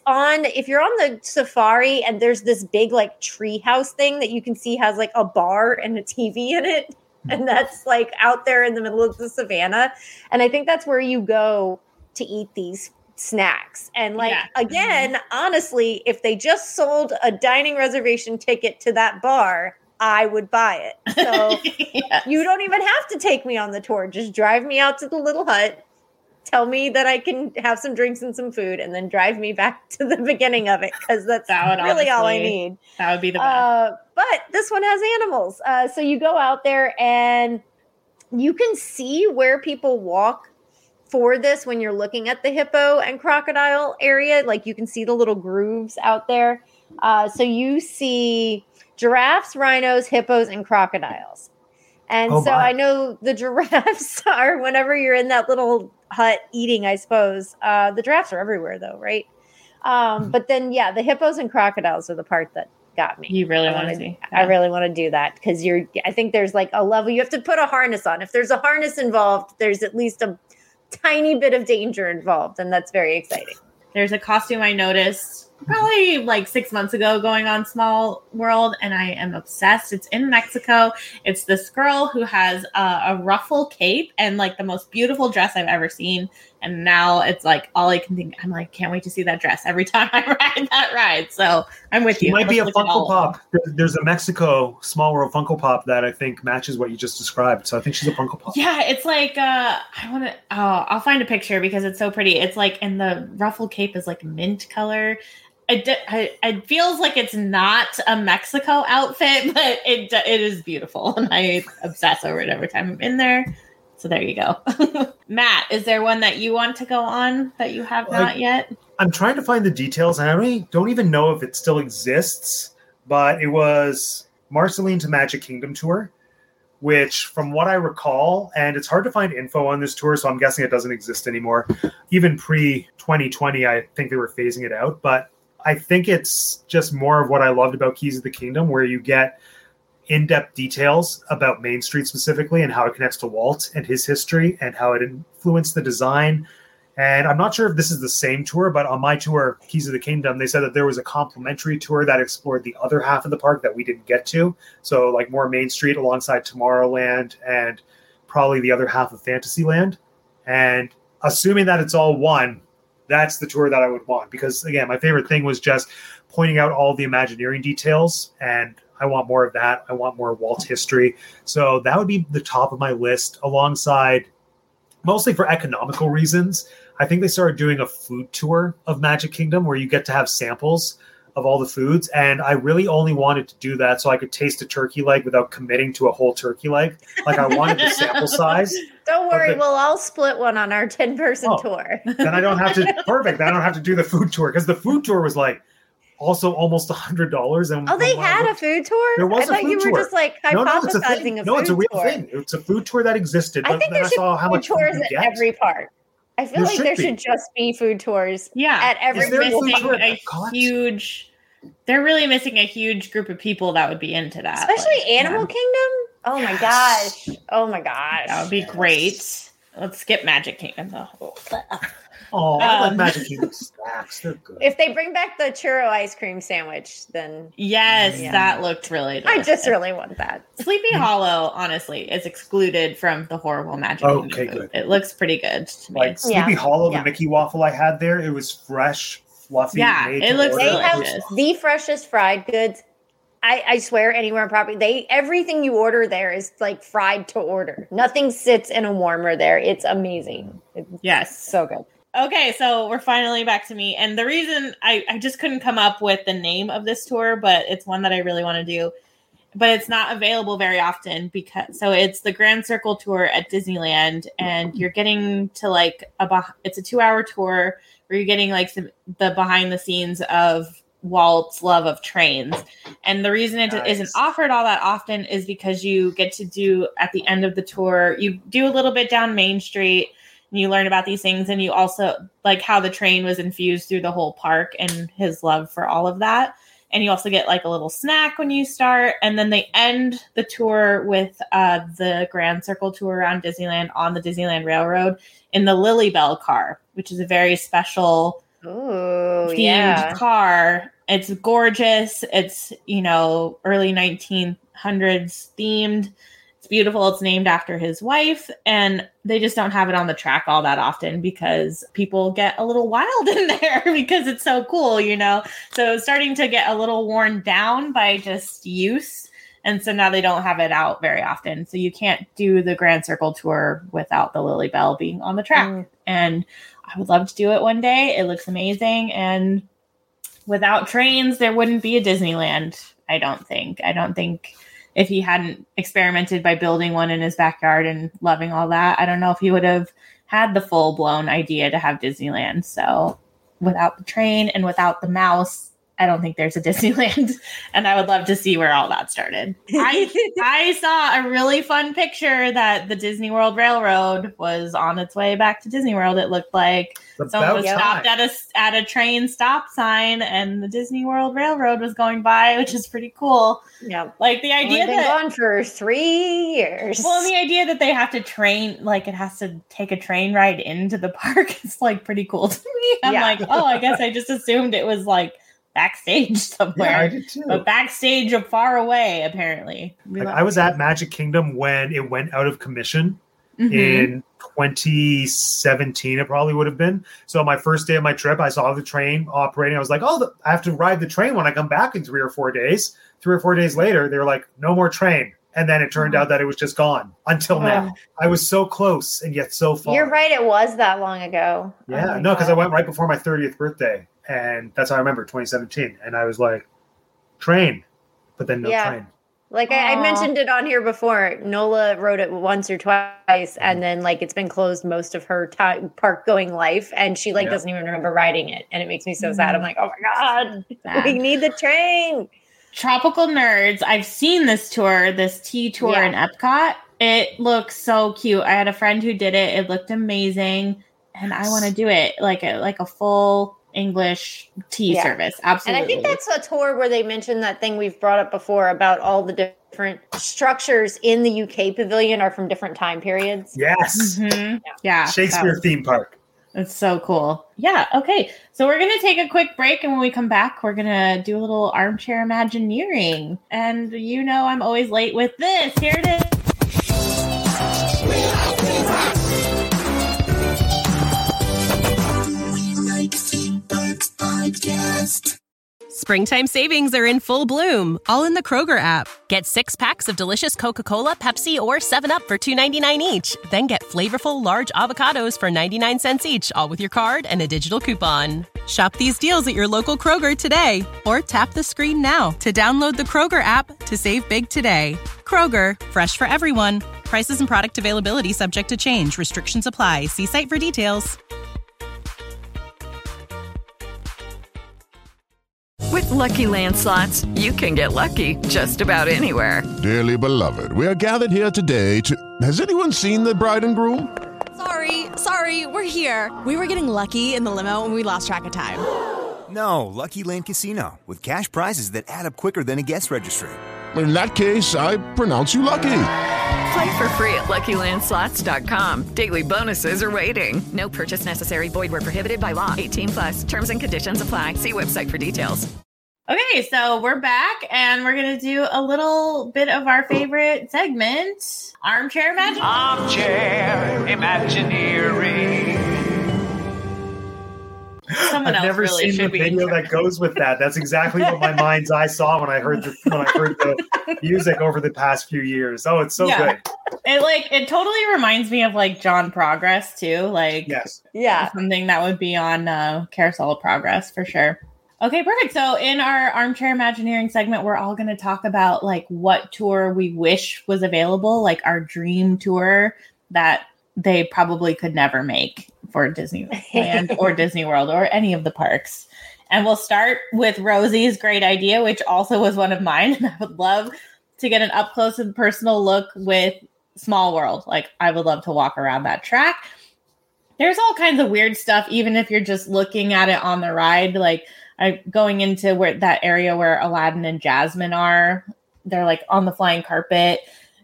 Speaker 8: if you're on the safari and there's this big like tree house thing that you can see has like a bar and a TV in it. And that's like out there in the middle of the savannah. And I think that's where you go to eat these snacks. And again, honestly, if they just sold a dining reservation ticket to that bar, I would buy it. So You don't even have to take me on the tour. Just drive me out to the little hut. Tell me that I can have some drinks and some food and then drive me back to the beginning of it because that's really all I need.
Speaker 7: That would be the best.
Speaker 8: But this one has animals. So you go out there and you can see where people walk for this when you're looking at the hippo and crocodile area. Like you can see the little grooves out there. So you see giraffes, rhinos, hippos, and crocodiles. And I know the giraffes are, whenever you're in that little hut eating, I suppose, the giraffes are everywhere though, right? But then, the hippos and crocodiles are the part that got me.
Speaker 7: You really want to see?
Speaker 8: I really want to do that because I think there's like a level, you have to put a harness on. If there's a harness involved, there's at least a tiny bit of danger involved. And that's very exciting.
Speaker 7: There's a costume I noticed probably like 6 months ago going on Small World, and I am obsessed. It's in Mexico. It's this girl who has a ruffle cape and like the most beautiful dress I've ever seen. And now it's like all I can think. I'm like, can't wait to see that dress every time I ride that ride. So I'm with you.
Speaker 9: It might be a Funko Pop. There's a Mexico Small World Funko Pop that I think matches what you just described. So I think she's a Funko Pop.
Speaker 7: Yeah, it's like I'll find a picture because it's so pretty. It's like, and the ruffle cape is like mint color. it feels like it's not a Mexico outfit, but it is beautiful, and I obsess over it every time I'm in there. So there you go. Matt, is there one that you want to go on that you have not yet?
Speaker 9: I'm trying to find the details, and I don't even know if it still exists, but it was Marceline to Magic Kingdom tour, which from what I recall, and it's hard to find info on this tour, so I'm guessing it doesn't exist anymore. Even pre-2020, I think they were phasing it out, but I think it's just more of what I loved about Keys of the Kingdom, where you get in-depth details about Main Street specifically and how it connects to Walt and his history and how it influenced the design. And I'm not sure if this is the same tour, but on my tour, Keys of the Kingdom, they said that there was a complimentary tour that explored the other half of the park that we didn't get to. So like more Main Street alongside Tomorrowland and probably the other half of Fantasyland. And assuming that it's all one, that's the tour that I would want. Because again, my favorite thing was just pointing out all the Imagineering details, and I want more of that. I want more Walt history. So that would be the top of my list, alongside, mostly for economical reasons, I think they started doing a food tour of Magic Kingdom where you get to have samples of all the foods. And I really only wanted to do that so I could taste a turkey leg without committing to a whole turkey leg. Like I wanted the sample size.
Speaker 8: Don't worry, we'll all split one on our 10-person tour.
Speaker 9: Then I don't have to, perfect. Then I don't have to do the food tour, because the food tour was like also almost $100. And
Speaker 8: they had a food tour?
Speaker 9: There was
Speaker 8: I thought you were just like hypothesizing a food tour.
Speaker 9: No, it's a real thing. It's a food tour that existed.
Speaker 8: I think there should be food tours at every park. I feel like there should just be food tours at every
Speaker 7: They're really missing a huge group of people that would be into that.
Speaker 8: Especially Animal Kingdom. Oh my gosh. Oh my gosh.
Speaker 7: That would be great. Let's skip Magic Kingdom though.
Speaker 9: Oh, I like Magic Kingdom snacks. They're good.
Speaker 8: If they bring back the churro ice cream sandwich, then
Speaker 7: that looked really delicious.
Speaker 8: I just really want that.
Speaker 7: Sleepy Hollow, honestly, is excluded from the horrible Magic Kingdom food. Good. It looks pretty good to me.
Speaker 9: Like Sleepy Hollow, the Mickey waffle I had there, it was fresh, fluffy.
Speaker 7: Yeah, it looks
Speaker 8: delicious. They have the freshest fried goods. I swear, anywhere on property, everything you order there is like fried to order. Nothing sits in a warmer there. It's amazing.
Speaker 7: Yes,
Speaker 8: so good.
Speaker 7: Okay, so we're finally back to me. And the reason I just couldn't come up with the name of this tour, but it's one that I really want to do. But it's not available very often so it's the Grand Circle tour at Disneyland, and you're getting to it's a 2-hour tour where you're getting like the behind the scenes of Walt's love of trains. And the reason it isn't offered all that often is because you get to do, at the end of the tour, you do a little bit down Main Street, and you learn about these things, and you also like how the train was infused through the whole park and his love for all of that. And you also get like a little snack when you start. And then they end the tour with the Grand Circle tour around Disneyland on the Disneyland Railroad in the Lily Bell car, which is a very special themed car. It's gorgeous. It's, early 1900s themed. It's beautiful. It's named after his wife, and they just don't have it on the track all that often because people get a little wild in there because it's so cool, So it's starting to get a little worn down by just use. And so now they don't have it out very often. So you can't do the Grand Circle tour without the Lily Bell being on the track. And I would love to do it one day. It looks amazing. And without trains, there wouldn't be a Disneyland, I don't think. If he hadn't experimented by building one in his backyard and loving all that, I don't know if he would have had the full-blown idea to have Disneyland. So without the train and without the mouse, I don't think there's a Disneyland. And I would love to see where all that started. I saw a really fun picture that the Disney World Railroad was on its way back to Disney World. It looked like someone was stopped at a train stop sign, and the Disney World Railroad was going by, which is pretty cool.
Speaker 8: Yeah,
Speaker 7: like the idea
Speaker 8: that gone for 3 years.
Speaker 7: Well, the idea that they have to train, like it has to take a train ride into the park, is like pretty cool to me. I'm like, I guess I just assumed it was like backstage somewhere. Yeah, I did too. But backstage far away, apparently.
Speaker 9: I was at Magic Kingdom when it went out of commission in 2017, it probably would have been. So my first day of my trip, I saw the train operating. I was like, I have to ride the train when I come back in 3 or 4 days. 3 or 4 days later, they were like, no more train. And then it turned out that it was just gone until now. I was so close and yet so far.
Speaker 8: You're right. It was that long ago.
Speaker 9: Yeah, because I went right before my 30th birthday. And that's how I remember 2017. And I was like, train, but then no train.
Speaker 8: Like I mentioned it on here before. Nola wrote it once or twice, and then like it's been closed most of her park going life, and she doesn't even remember riding it, and it makes me so sad. I'm like, oh my god, we need the train.
Speaker 7: Tropical Nerds. I've seen this tour, this tea tour in Epcot. It looks so cute. I had a friend who did it. It looked amazing, and I want to do it like a full English tea service. Absolutely.
Speaker 8: And I think that's a tour where they mentioned that thing we've brought up before about all the different structures in the UK pavilion are from different time periods.
Speaker 9: Yes.
Speaker 7: Mm-hmm. Yeah.
Speaker 9: Shakespeare theme park.
Speaker 7: It's so cool. Yeah. Okay. So we're going to take a quick break. And when we come back, we're going to do a little armchair Imagineering. And I'm always late with this. Here it is.
Speaker 3: Podcast.
Speaker 2: Springtime savings are in full bloom, all in the Kroger app. Get 6 packs of delicious Coca-Cola, Pepsi, or 7-Up for $2.99 each. Then get flavorful large avocados for 99 cents each, all with your card and a digital coupon. Shop these deals at your local Kroger today, or tap the screen now to download the Kroger app to save big today. Kroger, fresh for everyone. Prices and product availability subject to change. Restrictions apply. See site for details.
Speaker 10: With Lucky Land Slots, you can get lucky just about anywhere.
Speaker 6: Dearly beloved, we are gathered here today to... Has anyone seen the bride and groom?
Speaker 11: Sorry, we're here. We were getting lucky in the limo and we lost track of time.
Speaker 12: No, Lucky Land Casino, with cash prizes that add up quicker than a guest registry.
Speaker 6: In that case, I pronounce you lucky.
Speaker 10: Play for free at LuckyLandSlots.com. Daily bonuses are waiting. No purchase necessary. Void where prohibited by law. 18+. Terms and conditions apply. See website for details.
Speaker 7: Okay, so we're back, and we're going to do a little bit of our favorite segment, Armchair Imagineering.
Speaker 13: Armchair Imagineering.
Speaker 9: I've never seen the video that goes with that. That's exactly what my mind's eye saw when I heard the music over the past few years. Oh, it's so good.
Speaker 7: It totally reminds me of like John Progress too. Like something that would be on Carousel of Progress for sure. Okay, perfect. So in our Armchair Imagineering segment, we're all going to talk about like what tour we wish was available, like our dream tour that they probably could never make for Disneyland or Disney World or any of the parks. And we'll start with Rosie's great idea, which also was one of mine. And I would love to get an up close and personal look with Small World. Like I would love to walk around that track. There's all kinds of weird stuff, even if you're just looking at it on the ride. Like going into that area where Aladdin and Jasmine are, they're like on the flying carpet.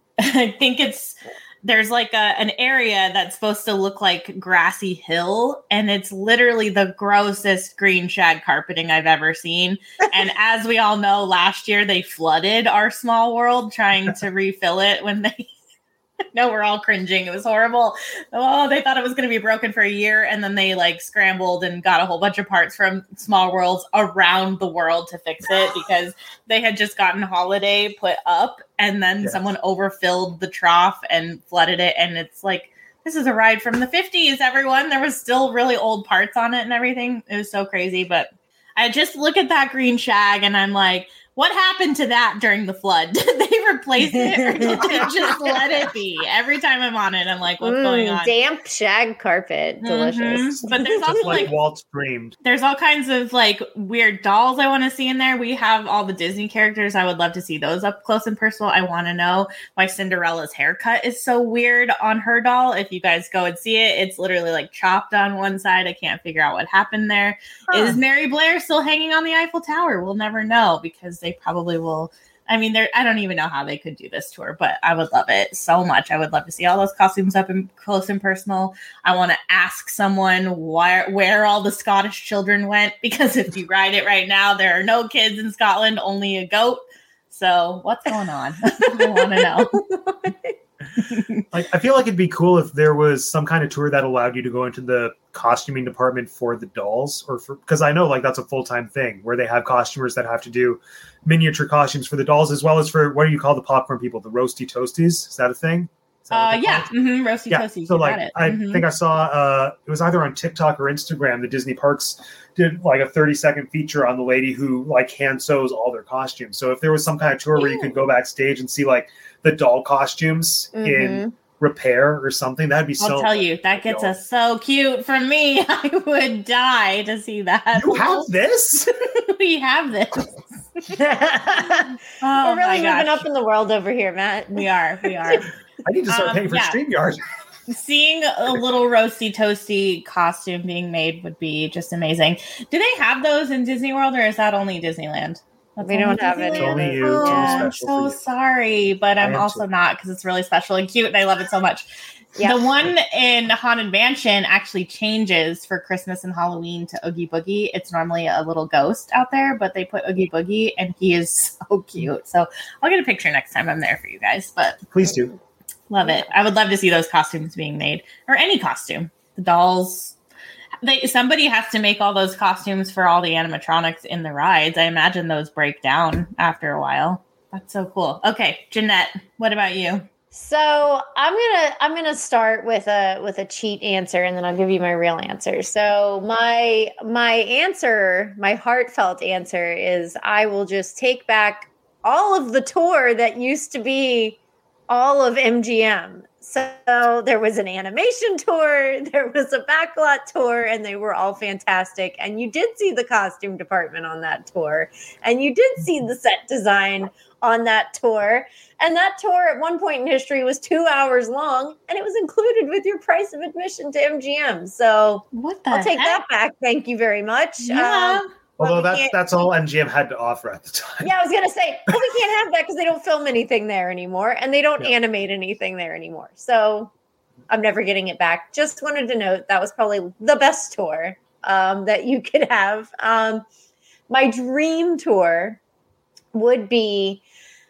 Speaker 7: I think there's like an area that's supposed to look like Grassy Hill, and it's literally the grossest green shag carpeting I've ever seen. And as we all know, last year they flooded our Small World trying to refill it when they... No, we're all cringing. It was horrible. Oh, they thought it was going to be broken for a year, and then they like scrambled and got a whole bunch of parts from Small Worlds around the world to fix it because they had just gotten Holiday put up, and then someone overfilled the trough and flooded it. And it's like, this is a ride from the 50s, everyone. There was still really old parts on it and everything. It was so crazy. But I just look at that green shag and I'm like, what happened to that during the flood? Did they replace it or did they just let it be? Every time I'm on it, I'm like, what's going on?
Speaker 8: Damp shag carpet. Delicious.
Speaker 7: But there's also
Speaker 9: like Walt screamed.
Speaker 7: There's all kinds of like weird dolls I want to see in there. We have all the Disney characters. I would love to see those up close and personal. I want to know why Cinderella's haircut is so weird on her doll. If you guys go and see it, it's literally like chopped on one side. I can't figure out what happened there. Is Mary Blair still hanging on the Eiffel Tower? We'll never know because they probably will. I mean, I don't even know how they could do this tour, but I would love it so much. I would love to see all those costumes up and close and personal. I want to ask someone where all the Scottish children went, because if you ride it right now, there are no kids in Scotland, only a goat. So what's going on? I want to know.
Speaker 9: I feel like it'd be cool if there was some kind of tour that allowed you to go into the costuming department for the dolls, because I know like that's a full-time thing where they have costumers that have to do miniature costumes for the dolls, as well as for, what do you call the popcorn people? The roasty toasties? Is that a thing?
Speaker 7: Roasty Toasty.
Speaker 9: So like, I think I saw it was either on TikTok or Instagram. The Disney parks did like a 30-second feature on the lady who like hand sews all their costumes. So if there was some kind of tour where you could go backstage and see like the doll costumes in repair or something, that'd be so.
Speaker 7: I'll tell you, that gets us so cute. For me, I would die to see that.
Speaker 9: You have this?
Speaker 7: We have this.
Speaker 8: We're really moving up in the world over here, Matt.
Speaker 7: We are.
Speaker 9: I need to start paying for StreamYard.
Speaker 7: Seeing a little Roasty Toasty costume being made would be just amazing. Do they have those in Disney World, or is that only Disneyland?
Speaker 8: We don't have it.
Speaker 9: It's only you.
Speaker 7: Oh, I'm so sorry, but I'm also not, because it's really special and cute, and I love it so much. Yeah. The one in Haunted Mansion actually changes for Christmas and Halloween to Oogie Boogie. It's normally a little ghost out there, but they put Oogie Boogie, and he is so cute. So I'll get a picture next time I'm there for you guys. But
Speaker 9: please do.
Speaker 7: Love it. I would love to see those costumes being made, or any costume. The dolls. Somebody has to make all those costumes for all the animatronics in the rides. I imagine those break down after a while. That's so cool. Okay, Jeanette, what about you?
Speaker 8: So I'm gonna start with a cheat answer, and then I'll give you my real answer. So my answer, my heartfelt answer, is I will just take back all of the tour that used to be all of MGM. So there was an animation tour, there was a backlot tour, and they were all fantastic. And you did see the costume department on that tour, and you did see the set design on that tour. And that tour at one point in history was 2 hours long, and it was included with your price of admission to MGM. So I'll take that back. Thank you very much.
Speaker 7: Yeah.
Speaker 9: Although that's all MGM had to offer at the time.
Speaker 8: Yeah, I was going to say, well, we can't have that because they don't film anything there anymore, and they don't animate anything there anymore. So I'm never getting it back. Just wanted to note that was probably the best tour that you could have. My dream tour would be,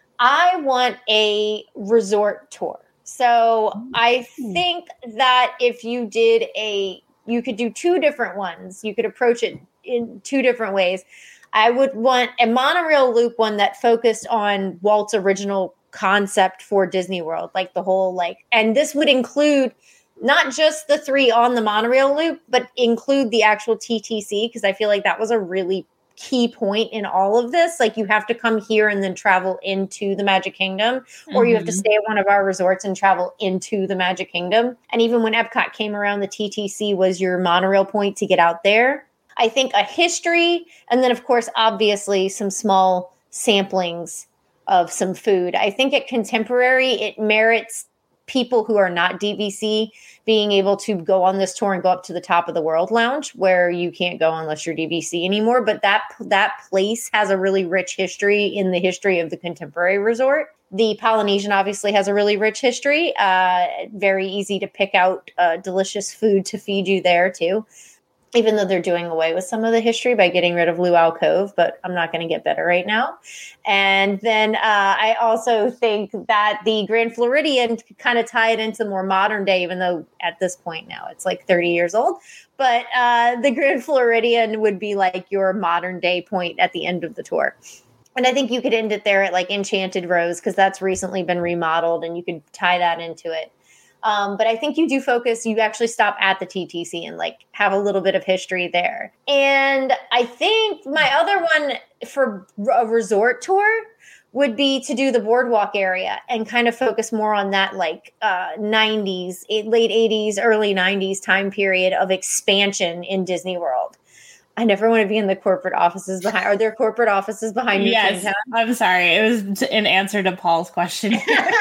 Speaker 8: I want a resort tour. So I think that if you did you could do two different ones. You could approach it in two different ways. I would want a monorail loop one that focused on Walt's original concept for Disney World, like the whole and this would include not just the 3 on the monorail loop, but include the actual TTC, because I feel like that was a really key point in all of this. Like, you have to come here and then travel into the Magic Kingdom, or you have to stay at one of our resorts and travel into the Magic Kingdom. And even when Epcot came around, the TTC was your monorail point to get out there. I think a history, and then, of course, obviously, some small samplings of some food. I think at Contemporary, it merits people who are not DVC being able to go on this tour and go up to the Top of the World Lounge, where you can't go unless you're DVC anymore. But that place has a really rich history in the history of the Contemporary Resort. The Polynesian obviously has a really rich history. Very easy to pick out delicious food to feed you there, too. Even though they're doing away with some of the history by getting rid of Luau Cove, but I'm not going to get better right now. And then I also think that the Grand Floridian kind of tie it into more modern day, even though at this point now it's like 30 years old. But the Grand Floridian would be like your modern day point at the end of the tour. And I think you could end it there at like Enchanted Rose, because that's recently been remodeled, and you could tie that into it. But I think you do focus, you actually stop at the TTC and like have a little bit of history there. And I think my other one for a resort tour would be to do the boardwalk area and kind of focus more on that like 90s, late 80s, early 90s time period of expansion in Disney World. I never want to be in the corporate offices behind. Are there corporate offices behind you?
Speaker 7: Yes, I'm sorry. It was in answer to Paul's question.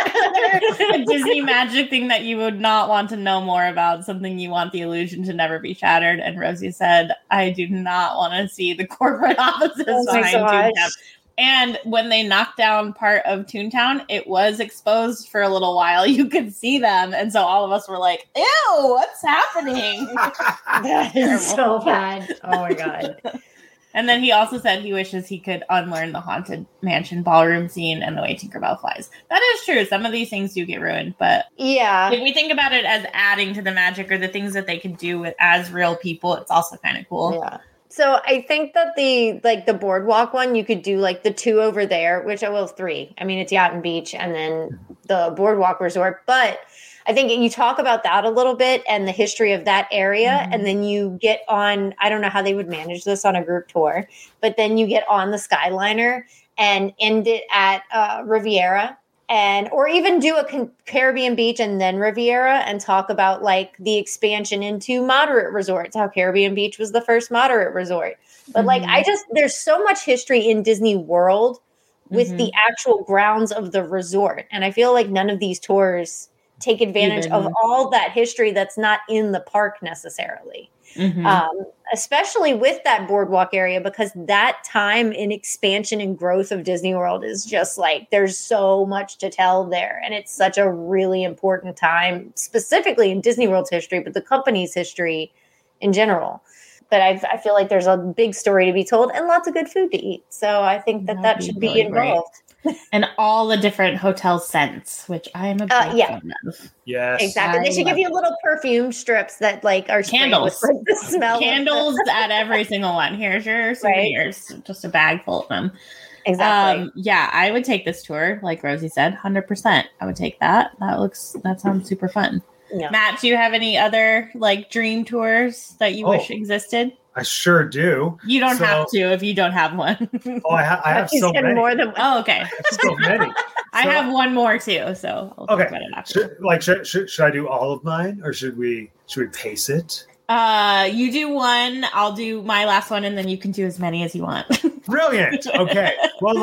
Speaker 7: A Disney magic thing that you would not want to know more about, something you want the illusion to never be shattered. And Rosie said, I do not want to see the corporate offices behind Toontown. And when they knocked down part of Toontown, it was exposed for a little while. You could see them. And so all of us were like, ew, what's happening?
Speaker 8: That is so bad. Oh, my God.
Speaker 7: And then he also said he wishes he could unlearn the Haunted Mansion ballroom scene and the way Tinkerbell flies. That is true. Some of these things do get ruined. But
Speaker 8: yeah,
Speaker 7: if we think about it as adding to the magic or the things that they could do as real people, it's also kind of cool.
Speaker 8: Yeah. So I think that the boardwalk one, you could do like the 2 over there, which 3. I mean, it's Yacht and Beach and then the boardwalk resort. But I think you talk about that a little bit and the history of that area. Mm-hmm. And then you get on, I don't know how they would manage this on a group tour, but then you get on the Skyliner and end it at Riviera. Or even do a Caribbean Beach and then Riviera and talk about like the expansion into moderate resorts, how Caribbean Beach was the first moderate resort. But there's so much history in Disney World with the actual grounds of the resort. And I feel like none of these tours take advantage of all that history that's not in the park necessarily. Especially with that boardwalk area, because that time in expansion and growth of Disney World is just like, there's so much to tell there. And it's such a really important time, specifically in Disney World's history, but the company's history in general. But I feel like there's a big story to be told and lots of good food to eat. So I think that should be involved.
Speaker 7: And all the different hotel scents, which I am a big fan of.
Speaker 9: Yes,
Speaker 8: exactly. They should give you little perfume strips that like are
Speaker 7: candles.
Speaker 8: With, like, the smell
Speaker 7: candles at every single one. Here's your souvenirs, just a bag full of them.
Speaker 8: Exactly.
Speaker 7: Yeah, I would take this tour, like Rosie said, 100%. I would take that. That sounds super fun. Yeah. Matt, do you have any other like dream tours that you wish existed?
Speaker 9: I sure do.
Speaker 7: You don't have to if you don't have one.
Speaker 9: I have so many.
Speaker 8: More than one.
Speaker 7: Oh, okay.
Speaker 9: So many.
Speaker 7: I have one more too, so I'll talk about it after.
Speaker 9: Should I do all of mine, or should we pace it?
Speaker 7: You do one, I'll do my last one, and then you can do as many as you want.
Speaker 9: Brilliant. Okay. Well,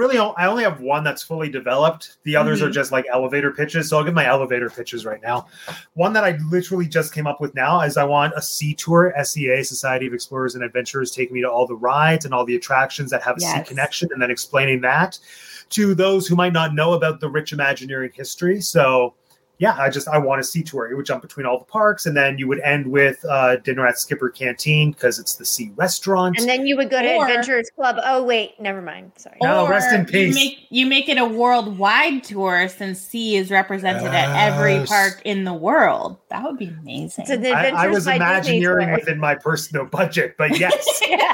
Speaker 9: I only have one that's fully developed. The others are just like elevator pitches. So I'll give my elevator pitches right now. One that I literally just came up with now is I want a sea tour, SEA, Society of Explorers and Adventurers, taking me to all the rides and all the attractions that have a sea connection, and then explaining that to those who might not know about the rich Imagineering history. So yeah, I want a sea tour. It would jump between all the parks, and then you would end with dinner at Skipper Canteen because it's the sea restaurant.
Speaker 8: And then you would go to Adventurers Club. Oh, wait, never mind. Sorry.
Speaker 9: No, rest in peace.
Speaker 7: You make it a worldwide tour since sea is represented at every park in the world. That would be amazing.
Speaker 8: So
Speaker 9: I was Imagineering within my personal budget, but yes.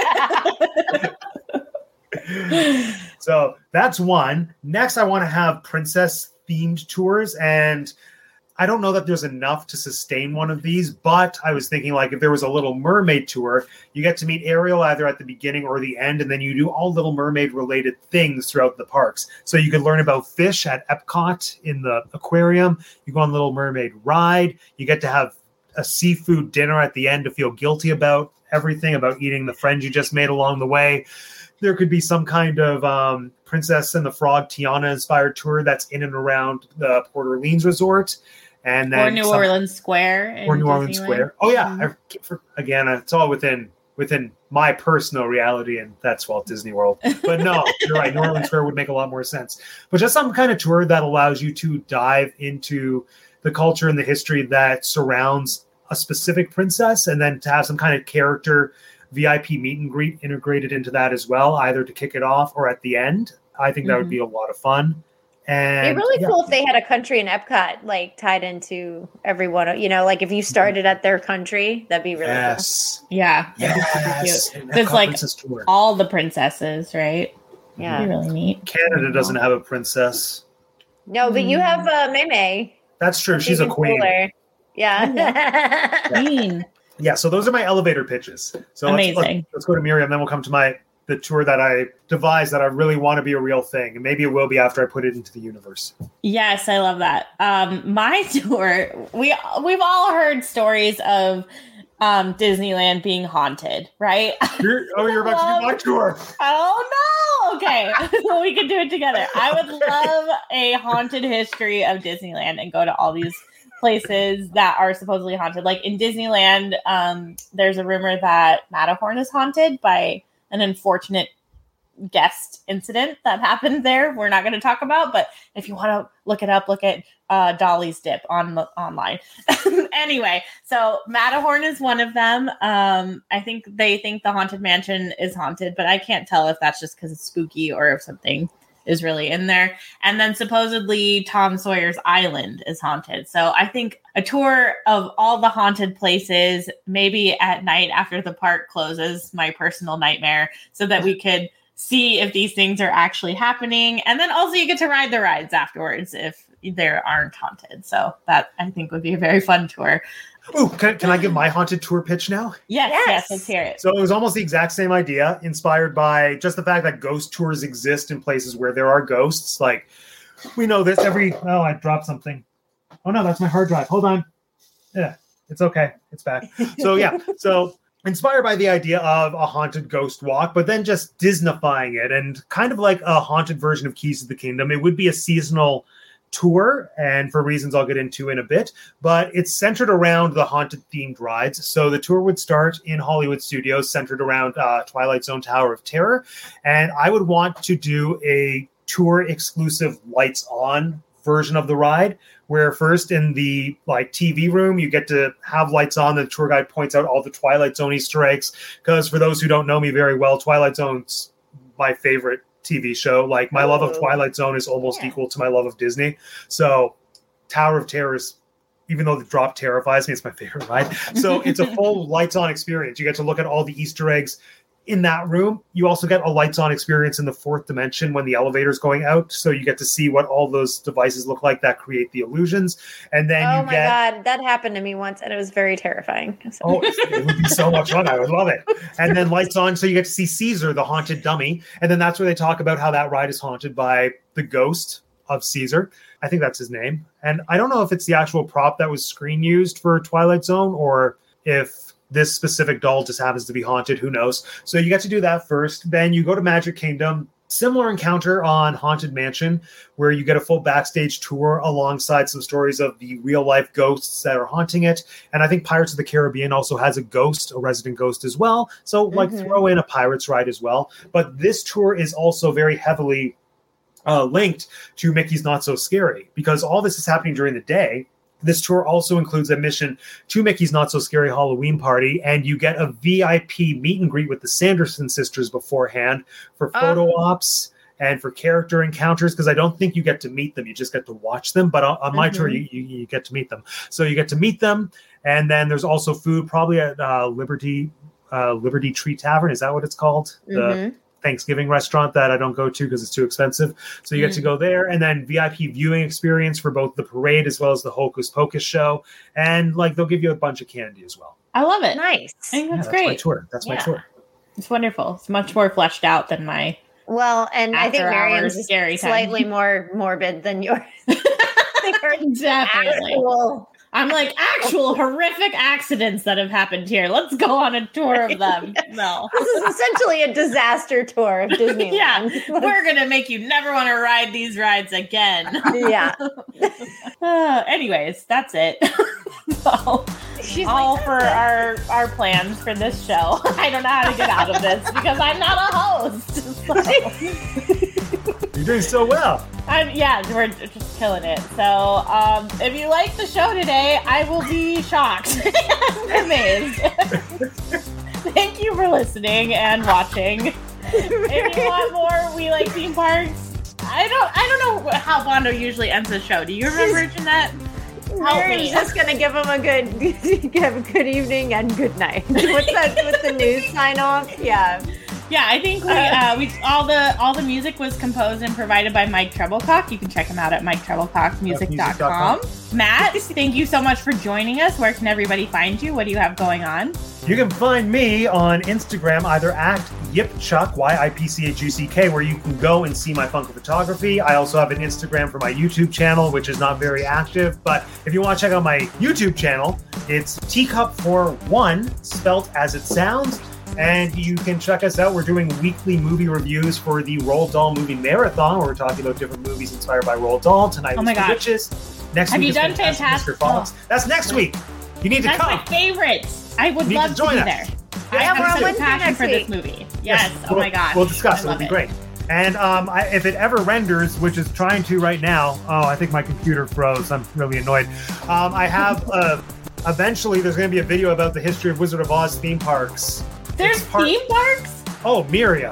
Speaker 9: So that's one. Next, I want to have princess-themed tours, and I don't know that there's enough to sustain one of these, but I was thinking like if there was a Little Mermaid tour, you get to meet Ariel either at the beginning or the end, and then you do all Little Mermaid related things throughout the parks. So you could learn about fish at Epcot in the aquarium. You go on Little Mermaid ride. You get to have a seafood dinner at the end to feel guilty about everything, about eating the friends you just made along the way. There could be some kind of Princess and the Frog Tiana inspired tour that's in and around the Port Orleans Resort. And then
Speaker 7: New Orleans Square.
Speaker 9: Or New Orleans Square. Oh, yeah. Again, it's all within my personal reality, and that's Walt Disney World. But no, you're right. New Orleans Square would make a lot more sense. But just some kind of tour that allows you to dive into the culture and the history that surrounds a specific princess, and then to have some kind of character VIP meet and greet integrated into that as well, either to kick it off or at the end. I think that would be a lot of fun. And
Speaker 8: it'd be really cool if they had a country in Epcot like tied into everyone. Like if you started at their country, that'd be really cool.
Speaker 7: Yeah.
Speaker 9: Yes.
Speaker 7: It's like all the princesses, right?
Speaker 8: Yeah.
Speaker 7: That'd be really neat.
Speaker 9: Canada doesn't have a princess.
Speaker 8: No, but you have Mei Mei.
Speaker 9: That's true. She's a queen.
Speaker 8: Cooler. Yeah.
Speaker 7: Queen.
Speaker 9: Yeah, so those are my elevator pitches. So
Speaker 7: amazing.
Speaker 9: Let's go to Miriam, then we'll come to the tour that I devised that I really want to be a real thing. And maybe it will be after I put it into the universe.
Speaker 7: Yes, I love that. My tour, we've all heard stories of Disneyland being haunted, right?
Speaker 9: You're about to do my tour.
Speaker 7: Oh, no. Okay. We can do it together. I would love a haunted history of Disneyland and go to all these places that are supposedly haunted. Like in Disneyland, there's a rumor that Matterhorn is haunted by an unfortunate guest incident that happened there. We're not going to talk about, but if you want to look it up, look at Dolly's Dip online. Anyway, so Matterhorn is one of them. I think they think the Haunted Mansion is haunted, but I can't tell if that's just because it's spooky or if something is really in there. And then supposedly Tom Sawyer's Island is haunted. So I think a tour of all the haunted places, maybe at night after the park closes, my personal nightmare, so that we could see if these things are actually happening. And then also you get to ride the rides afterwards if they aren't haunted. So that I think would be a very fun tour.
Speaker 9: Oh, can I give my haunted tour pitch now?
Speaker 7: Yes, let's hear it.
Speaker 9: So it was almost the exact same idea, inspired by just the fact that ghost tours exist in places where there are ghosts. Like, we know this I dropped something. Oh no, that's my hard drive. Hold on. Yeah, it's okay. It's back. So inspired by the idea of a haunted ghost walk, but then just Disneyfying it and kind of like a haunted version of Keys to the Kingdom. It would be a seasonal tour, and for reasons I'll get into in a bit, but it's centered around the haunted themed rides. So the tour would start in Hollywood Studios, centered around Twilight Zone Tower of Terror, and I would want to do a tour exclusive lights on version of the ride, where first in the TV room you get to have lights on. The tour guide points out all the Twilight Zone Easter eggs, because for those who don't know me very well, Twilight Zone's my favorite TV show. Like, my love of Twilight Zone is almost equal to my love of Disney. So Tower of Terror is, even though the drop terrifies me, it's my favorite ride. So it's a full lights on experience. You get to look at all the Easter eggs in that room. You also get a lights on experience in the fourth dimension when the elevator's going out. So you get to see what all those devices look like that create the illusions. And then
Speaker 8: God, that happened to me once and it was very terrifying.
Speaker 9: It would be so much fun. I would love it. And then lights on. So you get to see Caesar, the haunted dummy. And then that's where they talk about how that ride is haunted by the ghost of Caesar. I think that's his name. And I don't know if it's the actual prop that was screen used for Twilight Zone or if this specific doll just happens to be haunted. Who knows? So you get to do that first. Then you go to Magic Kingdom. Similar encounter on Haunted Mansion, where you get a full backstage tour alongside some stories of the real-life ghosts that are haunting it. And I think Pirates of the Caribbean also has a resident ghost as well. So throw in a Pirates ride as well. But this tour is also very heavily linked to Mickey's Not So Scary, because all this is happening during the day. This tour also includes admission to Mickey's Not So Scary Halloween Party, and you get a VIP meet and greet with the Sanderson sisters beforehand for photo ops and for character encounters, because I don't think you get to meet them. You just get to watch them. But on my tour, you get to meet them. So you get to meet them, and then there's also food, probably at Liberty Tree Tavern. Is that what it's called? The Thanksgiving restaurant that I don't go to because it's too expensive. So you get to go there, and then VIP viewing experience for both the parade as well as the Hocus Pocus show. And they'll give you a bunch of candy as well.
Speaker 7: I love it.
Speaker 8: Nice.
Speaker 7: I think that's great.
Speaker 9: My tour. That's my tour.
Speaker 7: It's wonderful. It's much more fleshed out than my
Speaker 8: and I think Miriam's is
Speaker 7: scary
Speaker 8: slightly more morbid than yours.
Speaker 7: Definitely. I'm like, actual horrific accidents that have happened here. Let's go on a tour of them. No.
Speaker 8: This is essentially a disaster tour of Disneyland.
Speaker 7: Yeah. We're going to make you never want to ride these rides again.
Speaker 8: Yeah.
Speaker 7: Anyways, that's it. So, all for our plans for this show. I don't know how to get out of this because I'm not a host. So.
Speaker 9: You're doing so well.
Speaker 7: We're just killing it. So, if you like the show today, I will be shocked and amazed. Thank you for listening and watching. If you want more We Like Theme Parks, I don't know how Bondo usually ends the show. Do you remember, Jeanette?
Speaker 8: Mary's just gonna give him a good evening and good night. What's the news sign off? Yeah.
Speaker 7: Yeah, I think we all the music was composed and provided by Mike Treblecock. You can check him out at MikeTreblecockmusic.com. Matt, thank you so much for joining us. Where can everybody find you? What do you have going on?
Speaker 9: You can find me on Instagram either at YipChuck, YIPCHUCK, where you can go and see my Funko photography. I also have an Instagram for my YouTube channel, which is not very active. But if you want to check out my YouTube channel, it's Teacup41, spelt as it sounds. And you can check us out. We're doing weekly movie reviews for the Roald Dahl movie marathon, where we're talking about different movies inspired by Roald Dahl. Tonight is The Witches. Next week is Fantastic Mr. Fox. That's next week. You need to come.
Speaker 7: That's my favorite. I would love to be there. I have so passion for this movie. Yes. Oh my God.
Speaker 9: We'll discuss. It'll be great. And if it ever renders, which is trying to right now, I think my computer froze. I'm really annoyed. I have eventually there's going to be a video about the history of Wizard of Oz theme parks.
Speaker 7: There's theme parks?
Speaker 9: Oh, Miriam.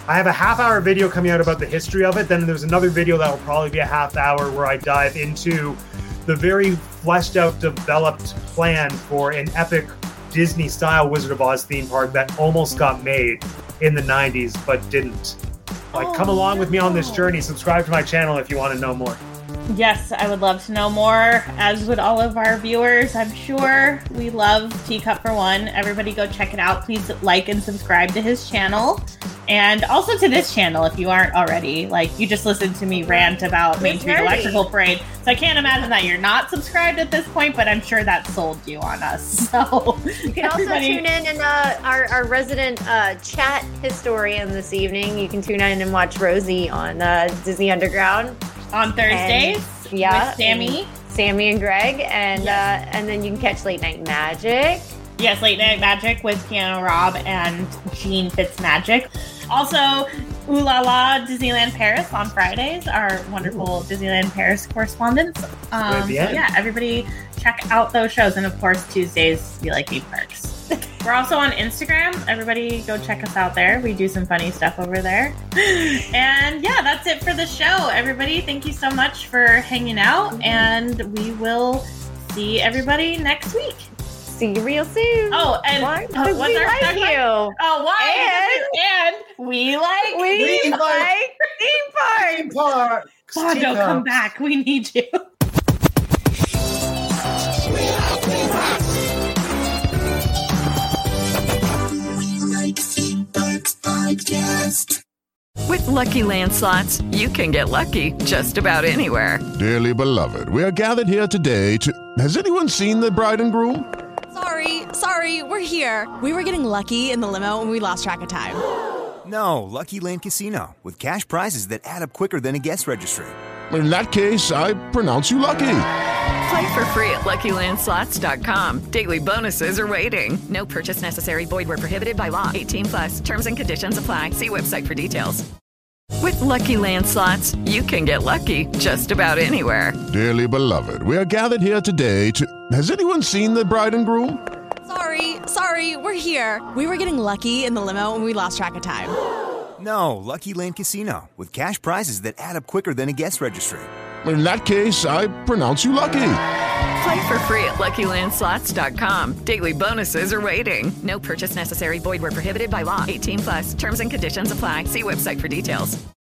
Speaker 9: I have a half-hour video coming out about the history of it. Then there's another video that will probably be a half hour where I dive into the very fleshed out, developed plan for an epic Disney-style Wizard of Oz theme park that almost got made in the 90s, but didn't. Come along with me on this journey. Subscribe to my channel if you want to know more.
Speaker 7: Yes, I would love to know more, as would all of our viewers, I'm sure. We love Teacup for One. Everybody go check it out. Please like and subscribe to his channel. And also to this channel if you aren't already. You just listened to me rant about Main Street Electrical Parade. So I can't imagine that you're not subscribed at this point, but I'm sure that sold you on us. So
Speaker 8: you can also tune in and our resident chat historian this evening. You can tune in and watch Rosie on Disney Underground.
Speaker 7: On Thursdays, with
Speaker 8: Sammy and Greg, and then you can catch Late Night Magic.
Speaker 7: Yes, Late Night Magic with Piano Rob and Jean Fitzmagic. Also, Ooh La La Disneyland Paris on Fridays, our wonderful Disneyland Paris correspondents. Everybody check out those shows, and of course Tuesdays We Like Theme Parks. We're also on Instagram. Everybody go check us out there. We do some funny stuff over there. And yeah, that's it for the show. Everybody, thank you so much for hanging out, and we will see everybody next week.
Speaker 8: See you real soon.
Speaker 7: Oh, and
Speaker 8: what's our like you?
Speaker 7: Oh, why? And we like theme parks. Bondo, come back. We need you.
Speaker 3: Podcast.
Speaker 10: With Lucky Land Slots, you can get lucky just about anywhere.
Speaker 6: Dearly beloved, we are gathered here today to... Has anyone seen the bride and groom?
Speaker 11: Sorry, we're here. We were getting lucky in the limo and we lost track of time.
Speaker 12: No, Lucky Land Casino, with cash prizes that add up quicker than a guest registry.
Speaker 6: In that case, I pronounce you lucky.
Speaker 10: Play for free at LuckyLandSlots.com. Daily bonuses are waiting. No purchase necessary. Void where prohibited by law. 18+. Terms and conditions apply. See website for details. With Lucky Land Slots, you can get lucky just about anywhere.
Speaker 6: Dearly beloved, we are gathered here today to... Has anyone seen the bride and groom?
Speaker 11: Sorry, we're here. We were getting lucky in the limo and we lost track of time.
Speaker 12: No, Lucky Land Casino, with cash prizes that add up quicker than a guest registry.
Speaker 6: In that case, I pronounce you lucky.
Speaker 10: Play for free at LuckyLandSlots.com. Daily bonuses are waiting. No purchase necessary. Void where prohibited by law. 18+. Terms and conditions apply. See website for details.